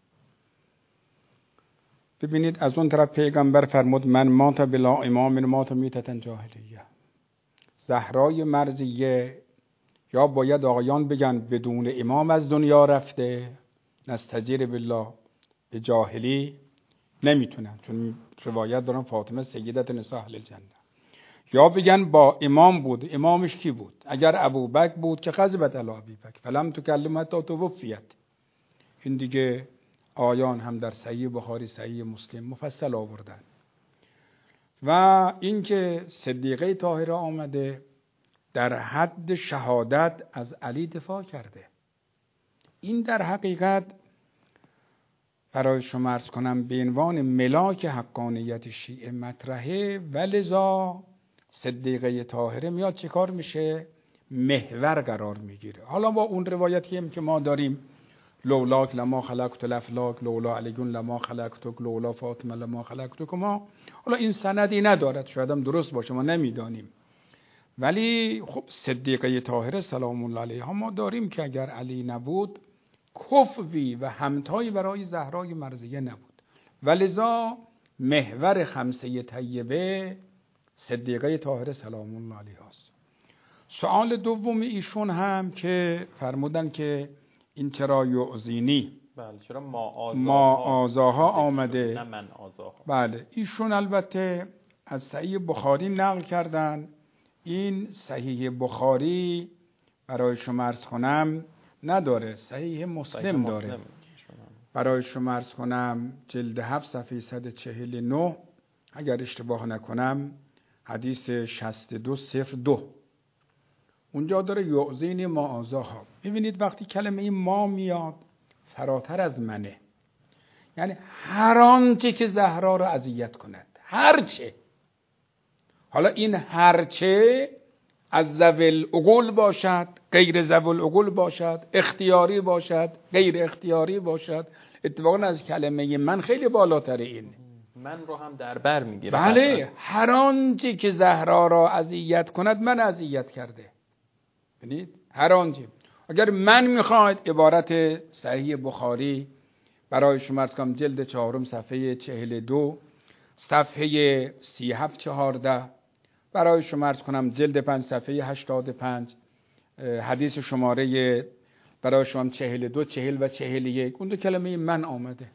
C: ببینید از اون طرف پیغمبر فرمود من مات بلا امام من مات میتتن جاهلیه. زهرای مرضیه یا باید آقایان بگن بدون امام از دنیا رفته، نستجیر بالله، به جاهلی نمیتونن، چون روایت دارن فاطمه سیدت نساء اهل الجنه. یا بگن با امام بود. امامش کی بود؟ اگر ابوبکر بود که غضبت علی ابوبکر فلم تکلم حتی توفیت. این دیگه آیان هم در صحیح بخاری صحیح مسلم مفصل آوردن. و اینکه صدیقه طاهره آمده در حد شهادت از علی دفاع کرده، این در حقیقت برای شما عرض کنم به عنوان ملاک حقانیت شیعه مطرحه و لذا صدیقه طاهره میاد چه کار میشه؟ محور قرار میگیره. حالا با اون روایتی هم که ما داریم لولاک لما خلقت الافلاک لولا علیون لما خلقتک لولا فاطمه لما خلقتکما. حالا این سندی ندارد، شاید هم درست باشه ما نمیدانیم، ولی خب صدیقه طاهره سلام الله علیها ما داریم که اگر علی نبود کفوی و همتایی برای زهرای مرضیه نبود، ولذا محور خمسه طیبه صدیقه طاهره سلام الله علیها است. سوال دوم ایشون هم که فرمودن که این چرا یعزینی،
B: بله چرا
C: ما آزاها آمده،
B: نه من آزاها.
C: بله ایشون البته از صحیح بخاری نقل کردن این صحیح بخاری برای شما عرض کنم نداره، صحیح مسلم داره. برای شما عرض کنم جلد 7 صفحه 149 اگر اشتباه نکنم حدیث 6202 اونجا داره یعزین ما آزاها. ببینید وقتی کلمه این ما میاد فراتر از منه، یعنی هر آنچه که زهرا را اذیت کند، هرچه. حالا این هرچه از ذوی العقول باشد، غیر ذوی العقول باشد، اختیاری باشد، غیر اختیاری باشد. اتفاقا از کلمه من خیلی بالاتر این
B: من رو هم در بر میگیره.
C: بله، هر آنچه که زهرا را اذیت کند من اذیت کرده. ببینید هر آنچه. اگر من میخواید عبارت صحیح بخاری برای شما عرض کنم جلد 4 صفحه 42 صفحه 3714 برای شما عرض کنم جلد 5 صفحه 85 حدیث شماره برای شما 42 40 و 41 اون دو کلمه من آمده.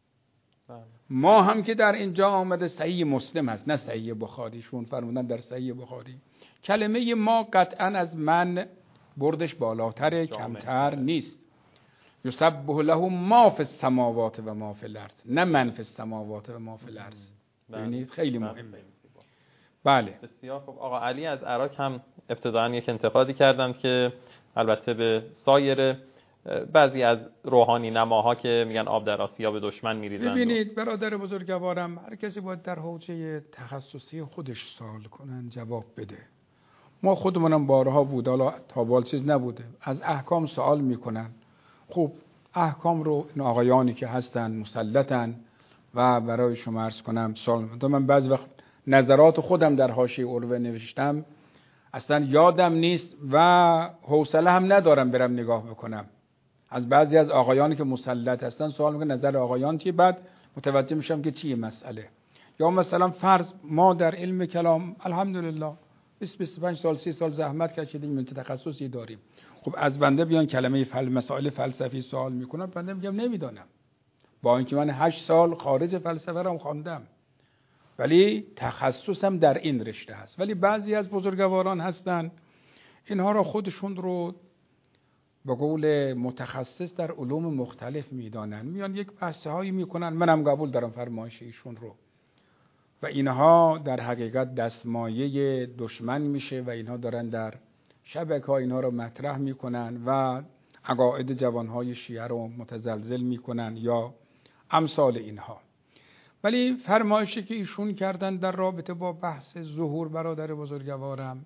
C: ما هم که در اینجا آمده صحیح مسلم هست نه صحیح بخاری. شون فرمودن در صحیح بخاری کلمه ما قطعا از من بردش بالاتره، کمتر نیست. یسبح له ما فی السماوات و ما فی الارض، نه من فی السماوات و ما فی الارض. ببینید خیلی مهمه. بله
B: بسیار خوب. آقا علی از عراق هم ابتداً یک انتقادی کردند که البته به سایر بعضی از روحانی نماها که میگن آب در آسیا به دشمن میریزند.
C: ببینید برادر بزرگوارم، هر کسی باید در حوزه تخصصی خودش سوال کنن جواب بده. ما خودمونم بارها بود، حالا تابال چیز نبوده، از احکام سوال میکنن. خب احکام رو این آقایانی که هستن مسلطن و برای شما عرض کنم سوال میکنم. من بعضی وقت نظرات خودم در حاشیه عروه نوشتم اصلا یادم نیست و حوصله هم ندارم برم نگاه بکنم. از بعضی از آقایانی که مسلط هستن سوال میکنم نظر آقایان چیه، بعد متوجه میشم که چیه مسئله. یا مثلا فرض ما در علم کلام الحمدلله 20-25 سال 30 سال زحمت کشیدیم، من تخصصی داریم. خب از بنده بیان کلمه مسائل فلسفی سوال میکنن، بنده میگم نمیدونم، با اینکه من 8 سال خارج فلسفه رو خواندم ولی تخصصم در این رشته هست. ولی بعضی از بزرگواران هستن اینها را خودشون رو به قول متخصص در علوم مختلف میدانن، میان یک بحث هایی میکنن، منم قبول دارم فرمایش ایشون رو، و اینها در حقیقت دستمایه دشمن میشه و اینها دارن در شبکه‌ها اینها رو مطرح میکنن و عقاید جوانهای شیعه رو متزلزل میکنن یا امثال اینها. ولی فرمایشی که ایشون کردن در رابطه با بحث ظهور برادر بزرگوارم،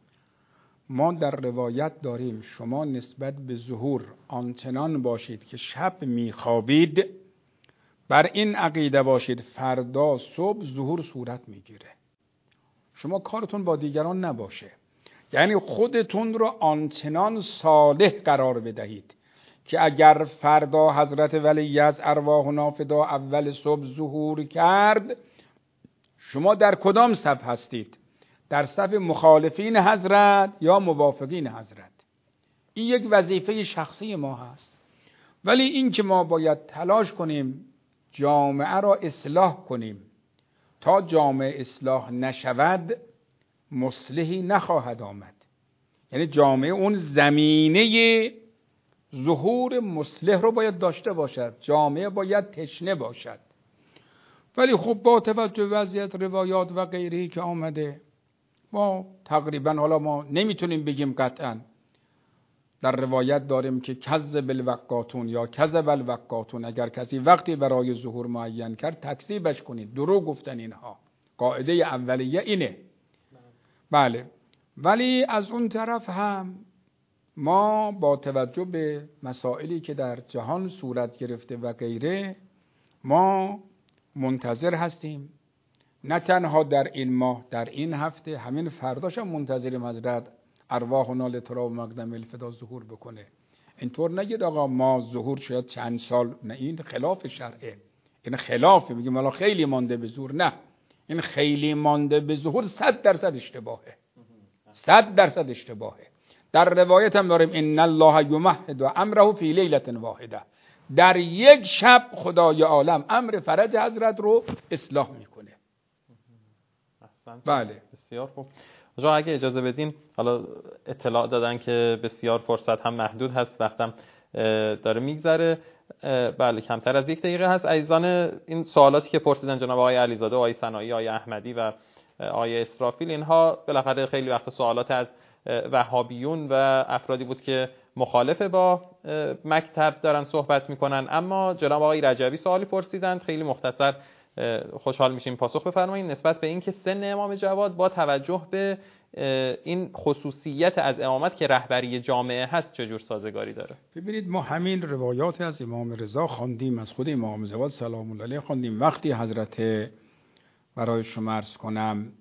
C: ما در روایت داریم شما نسبت به ظهور آنچنان باشید که شب میخوابید، بر این عقیده باشید فردا صبح ظهور صورت میگیره. شما کارتون با دیگران نباشه، یعنی خودتون رو آنچنان صالح قرار بدهید که اگر فردا حضرت ولی از ارواحنا فدا اول صبح ظهور کرد، شما در کدام صف هستید؟ در صف مخالفین حضرت یا موافقین حضرت؟ این یک وظیفه شخصی ما هست. ولی این که ما باید تلاش کنیم جامعه را اصلاح کنیم، تا جامعه اصلاح نشود مصلحی نخواهد آمد. یعنی جامعه اون زمینه ظهور مصلح رو باید داشته باشد، جامعه باید تشنه باشد. ولی خب با توجه وضعیت روایات و غیرهی که آمده، ما تقریبا حالا ما نمیتونیم بگیم قطعا، در روایت داریم که کذب الوقاتون یا کذب الوقاتون، اگر کسی وقتی برای ظهور معین کرد تکذیبش کنید، دروغ گفتن. اینها قاعده اولیه اینه. بله. ولی از اون طرف هم ما با توجه به مسائلی که در جهان صورت گرفته و غیره، ما منتظر هستیم، نه تنها در این ماه، در این هفته، همین فرداش هم منتظریم حضرت ارواحنا لتراب مقدم الفدا ظهور بکنه. اینطور نگید آقا ما ظهور شاید چند سال، نه، این خلاف شرعه، این خلافه. میگیم حالا خیلی مانده به ظهور، نه، این خیلی مانده به ظهور 100% اشتباهه، 100% اشتباهه. در روایت هم داریم ان الله یمهد امره فی لیله واحده، در یک شب خدای عالم امر فرج حضرت رو اصلاح میکنه.
B: احسنت.
C: بله.
B: بسیار خوب. جا اگه اجازه بدین، حالا اطلاع دادن که بسیار فرصت هم محدود هست، وقتم داره میگذره، بله کمتر از 1 دقیقه هست. عزیزان این سوالاتی که پرسیدن جناب آقای علیزاده، آقای سنایی، آقای احمدی و آقای اسرافیل، اینها بالاخره خیلی وقت سوالات از وهابیون و افرادی بود که مخالف با مکتب دارن صحبت میکنن. اما جناب آقای رجبی سوالی پرسیدند، خیلی مختصر خوشحال میشیم پاسخ بفرمایید، نسبت به اینکه سن امام جواد با توجه به این خصوصیت از امامت که رهبری جامعه هست چه جور سازگاری داره؟
C: ببینید ما همین روایات از امام رضا خواندیم، از خود امام جواد سلام الله علیه خواندیم. وقتی حضرت برای شما عرض کنم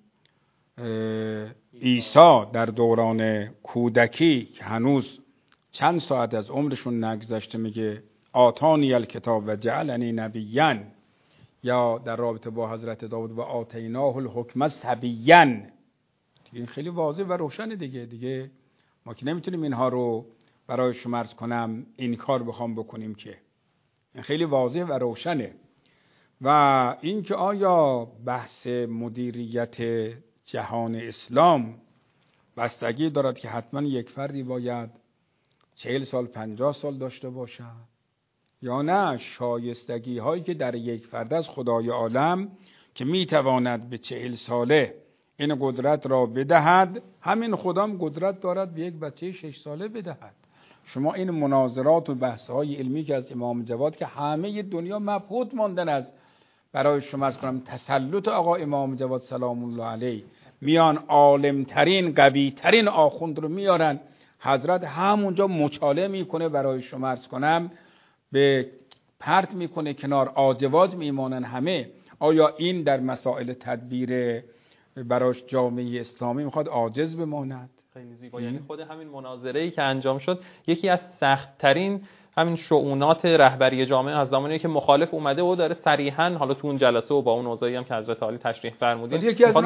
C: عیسی در دوران کودکی که هنوز چند ساعت از عمرشون نگذشته میگه آتانی الکتاب و جعلنی نبیًا، یا در رابطه با حضرت داود و آتیناه الحکم صبیًا، این خیلی واضح و روشنه دیگه ما که نمیتونیم اینها رو برای شما عرض کنم این کار بخوام بکنیم، که این خیلی واضح و روشنه. و اینکه آیا بحث مدیریت جهان اسلام بستگی دارد که حتما یک فردی باید 40 سال 50 سال داشته باشد یا نه، شایستگی هایی که در یک فرد از خدای عالم که میتواند به 40 ساله این قدرت را بدهد، همین خدام قدرت دارد به یک بچه 6 ساله بدهد. شما این مناظرات و بحث های علمی که از امام جواد که همه دنیا مبهوت ماندن از برای شما از کنم تسلط آقا امام جواد سلام الله علیه، میان عالمترین قویترین آخوند رو میارن، حضرت همونجا مچاله میکنه برای شما عرض کنم، به پرت میکنه کنار، آجواز میمانن همه. آیا این در مسائل تدبیر براش جامعه اسلامی میخواد عاجز بماند؟
B: خیلی زیبا. یعنی خود همین مناظره‌ای که انجام شد یکی از سخت‌ترین همین شؤونات رهبری جامعه از زمانی که مخالف اومده و داره صریحاً حالا تو اون جلسه و با اون اوضاعی هم که حضرت عالی تشریح فرمودین
C: یکی از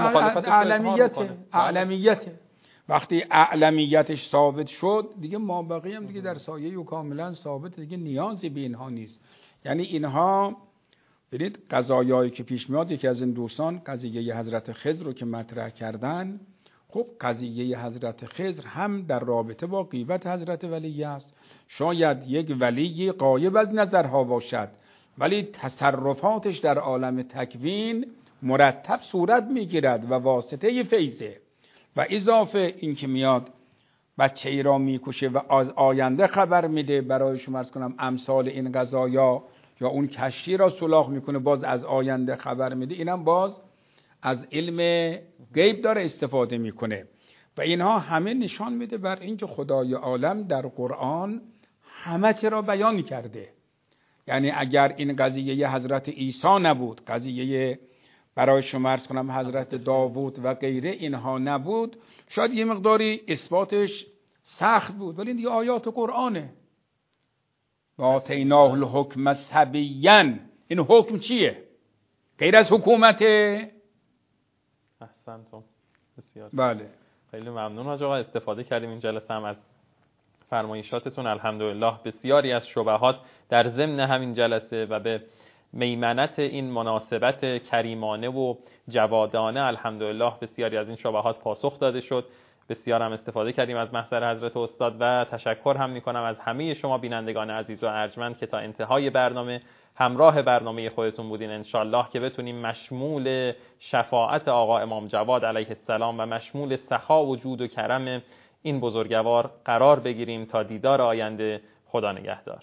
C: اعلمیت وقتی اعلمیتش ثابت شد دیگه ما بقیه هم دیگه در سایه و کاملا ثابت، دیگه نیازی به اینها نیست. یعنی اینها ببینید قضایایی که پیش میاد، یکی از این دوستان قضیه حضرت خضر رو که مطرح کردن، خب قضیه حضرت خضر هم در رابطه با غیبت حضرت ولی است. شاید یک ولی غایب از نظرها باشد ولی تصرفاتش در عالم تکوین مرتب صورت میگیرد و واسطه فیضه. و اضافه این که میاد بچه ای را میکشه و از آینده خبر میده، برای شما عرض کنم امثال این قضایا، یا اون کشتی را سوراخ میکنه باز از آینده خبر میده، اینم باز از علم غیب داره استفاده میکنه. و اینها همه نشان میده بر اینکه خدای عالم در قرآن همه چی را بیان کرده. یعنی اگر این قضیه حضرت عیسی نبود، قضیه برای شما عرض کنم حضرت داوود و غیره اینها نبود، شاید یه مقداری اثباتش سخت بود، ولی این دیگه آیات قرآنه. و آتیناه الحکم صبیًا، این حکم چیه؟ غیر از حکومته؟
B: احسنتم، بسیار
C: بله.
B: خیلی ممنون حاج آقا، استفاده کردیم این جلسه هم از فرمایشاتتون. الحمدلله بسیاری از شبهات در ضمن همین جلسه و به میمنت این مناسبت کریمانه و جوادانه الحمدلله بسیاری از این شبهات پاسخ داده شد. بسیار هم استفاده کردیم از محضر حضرت استاد و تشکر هم میکنم از همه شما بینندگان عزیز و ارجمند که تا انتهای برنامه همراه برنامه خودتون بودین. انشالله که بتونیم مشمول شفاعت آقا امام جواد علیه السلام و مشمول سخا و جود و کرم این بزرگوار قرار بگیریم تا دیدار آینده. خدا نگهدار.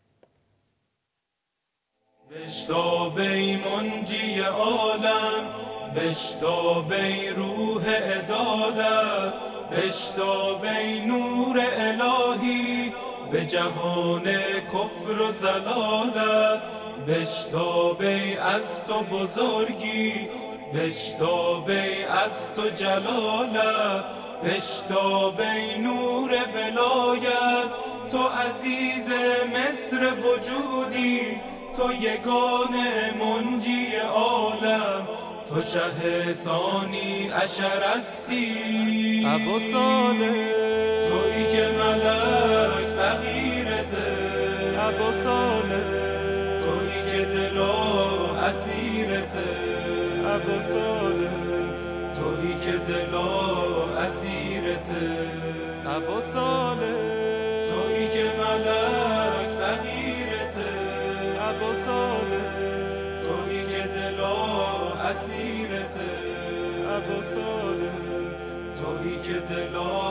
A: بشتابی منجی عالم، بشتابی روح عدالت، بشتابی نور الهی به جهان کفر و ضلالت، بشتابی از تو بزرگی، بشتابی از تو جلالت، بشتابی نور ولایت، تو عزیز مصر وجودی، تو یگانه منجی عالم، تو شه ثانی عشرستی ابو صالح، تویی که ملک فقیرته ابو صالح، تویی که دل اسیرته ابو صالح، تویی که دلا اسیرته
J: عباساله،
A: تویی که ملک فقیرته
J: عباساله،
A: تویی که دلا اسیرته
J: عباساله،
A: تویی که دلا